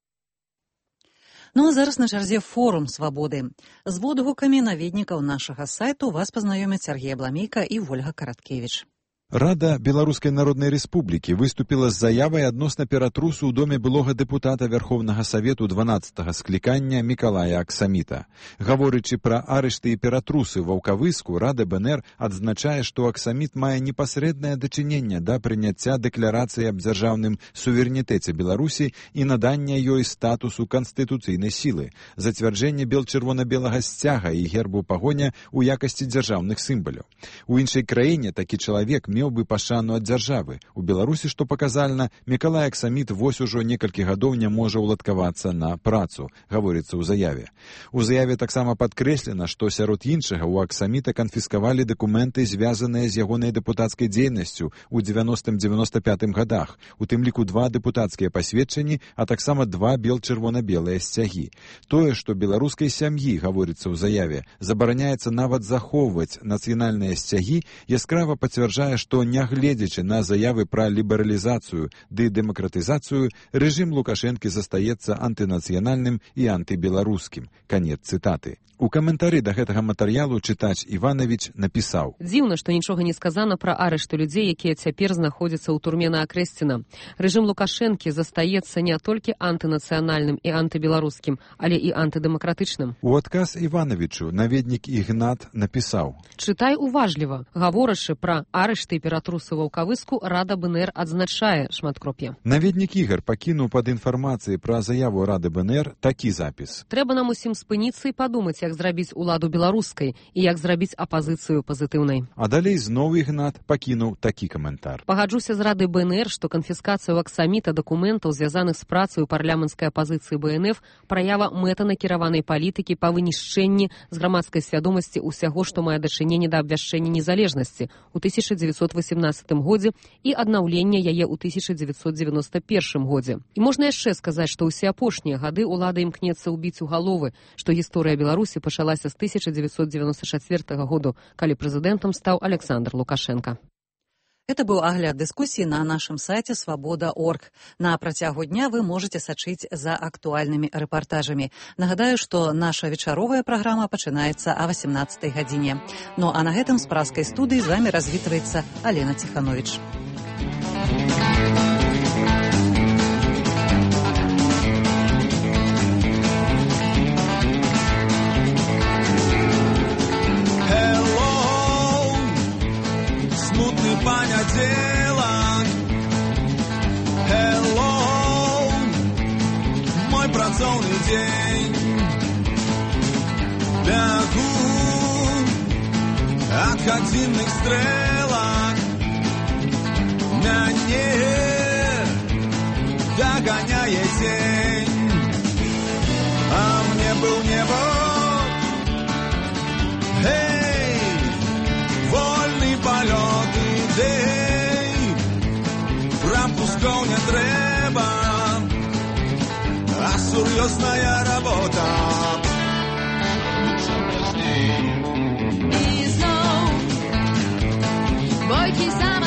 Ну а зараз на чарзе форум свабоды. З водгукамі наведнікаў нашага сайту вас пазнаёмяць Сергей Абламейка і Вольга Караткевіч. Рада Беларускай Народнай Рэспублікі выступіла з заявай адносна ператрусу ў доме былога дэпутата Вярхоўнага Савету дванаццатага склікання Мікалая Аксаміта. Гаворычы пра арышты і ператрусы ва Ваўкавыску, Рада Бэ Эн Эр адзначае, што Аксаміт мае непасрэднае дачыненне да прыняцця дэкларацыі аб дзяржаўным суверэнітэце Беларусі і надання ёй статусу канстытуцыйнай сілы, зацвярджэнне бел-чырвона-белага сцяга і гербу пагоня ў якасці дзяржаўных сімваляў. У іншай краіне такі чалавек меў бы пашану ад дзяржавы. У Беларусі, што паказальна, Мікалай Аксаміт вось ужо некалькі гадоў не можа ўладкавацца на працу, гаворыцца ў заяве. У заяве таксама падкрэслена, што сярод іншага у Аксаміта канфіскавалі дакументы, звязаныя з ягонай дэпутацкай дзейнасцю ў дзевяностым дзевяноста пятым гадах, у тым ліку два дэпутацкія пасведчанні, а таксама два бел-чырвона-белыя сцягі. Тое, што беларускай сям'і, гаворыцца ў заяве, забараняецца нават захоўваць нацыянальныя сцягі, яскрава пацвярджае, што нягледзячы на заявы пра лібералізацыю ды дэмакратызацыю, рэжым Лукашэнкі застаецца антынацыянальным і антыбеларускім. Канец цытаты. У каментары да гэтага матэрыялу чытач Іванович напісаў: «Дзіўна, што нічога не сказана пра арышты людзей, якія цяпер знаходзяцца ў турме на Акрэсціна. Рэжым Лукашэнкі застаецца не толькі антынацыянальным і антыбеларускім, але і антыдэмакратычным». У адказ Івановичу наведнік Ігнат напісаў: «Чытай уважліва. Гаворачы пра арышты і ператрусы ва Ваўкавыску, Рада Бэ Эн Эр адзначае шматкроп'е». Наведнік Ігар пакінуў пад інфармацыяй пра заяву Рады Бэ Эн Эр такі запіс: «Трэба нам усім спыніцца і падумаць, як зрабіць уладу беларускай і як зрабіць апазіцыю пазітыўнай». А далей зноў Ігнат пакінуў такі каментар: «Пагаджуся з Радай Бэ Эн Эр, што канфіскацыя ў Аксаміта дакументаў, звязаных з працаю парламенцкай апазіцыі Бэ Эн Эф, праява мэтанакіраванай палітыкі па вынішчэнні з грамадскай свядомасці ўсяго, што мае дачыненне да абвяшчэння незалежнасці ў тысяча дзевяцьсот васемнаццатым годзе і аднаўлення яе ў тысяча дзевяцьсот девяносто першым годзе. І можна яшчэ сказаць, што ўсе апошнія гады ўлада імкнецца ўбіць у галовы, што гісторыя Беларусі пачалася з тысяча дзевяцьсот девяносто чацвёртага году, калі прэзідэнтам стаў Александр Лукашенко. Это быў агляд дыскусіі на нашым сайце свабода точка орг. На працягу дня вы можете сачыць за актуальнымі рэпартажамі. Нагадаю, што наша вечаровая праграма пачынаецца а васемнаццатай гадзіне. Ну а на гэтым з празскай студыі з вамі развітваецца Алена Ціхановіч. цудоўны дзень. Бягу ад гадзінных стрэлак, мяне доганяе тень, а мне был небо. Эй, вольный полет идей, пропусков не трэба, а сур'ёзная работа. И знов бойкі за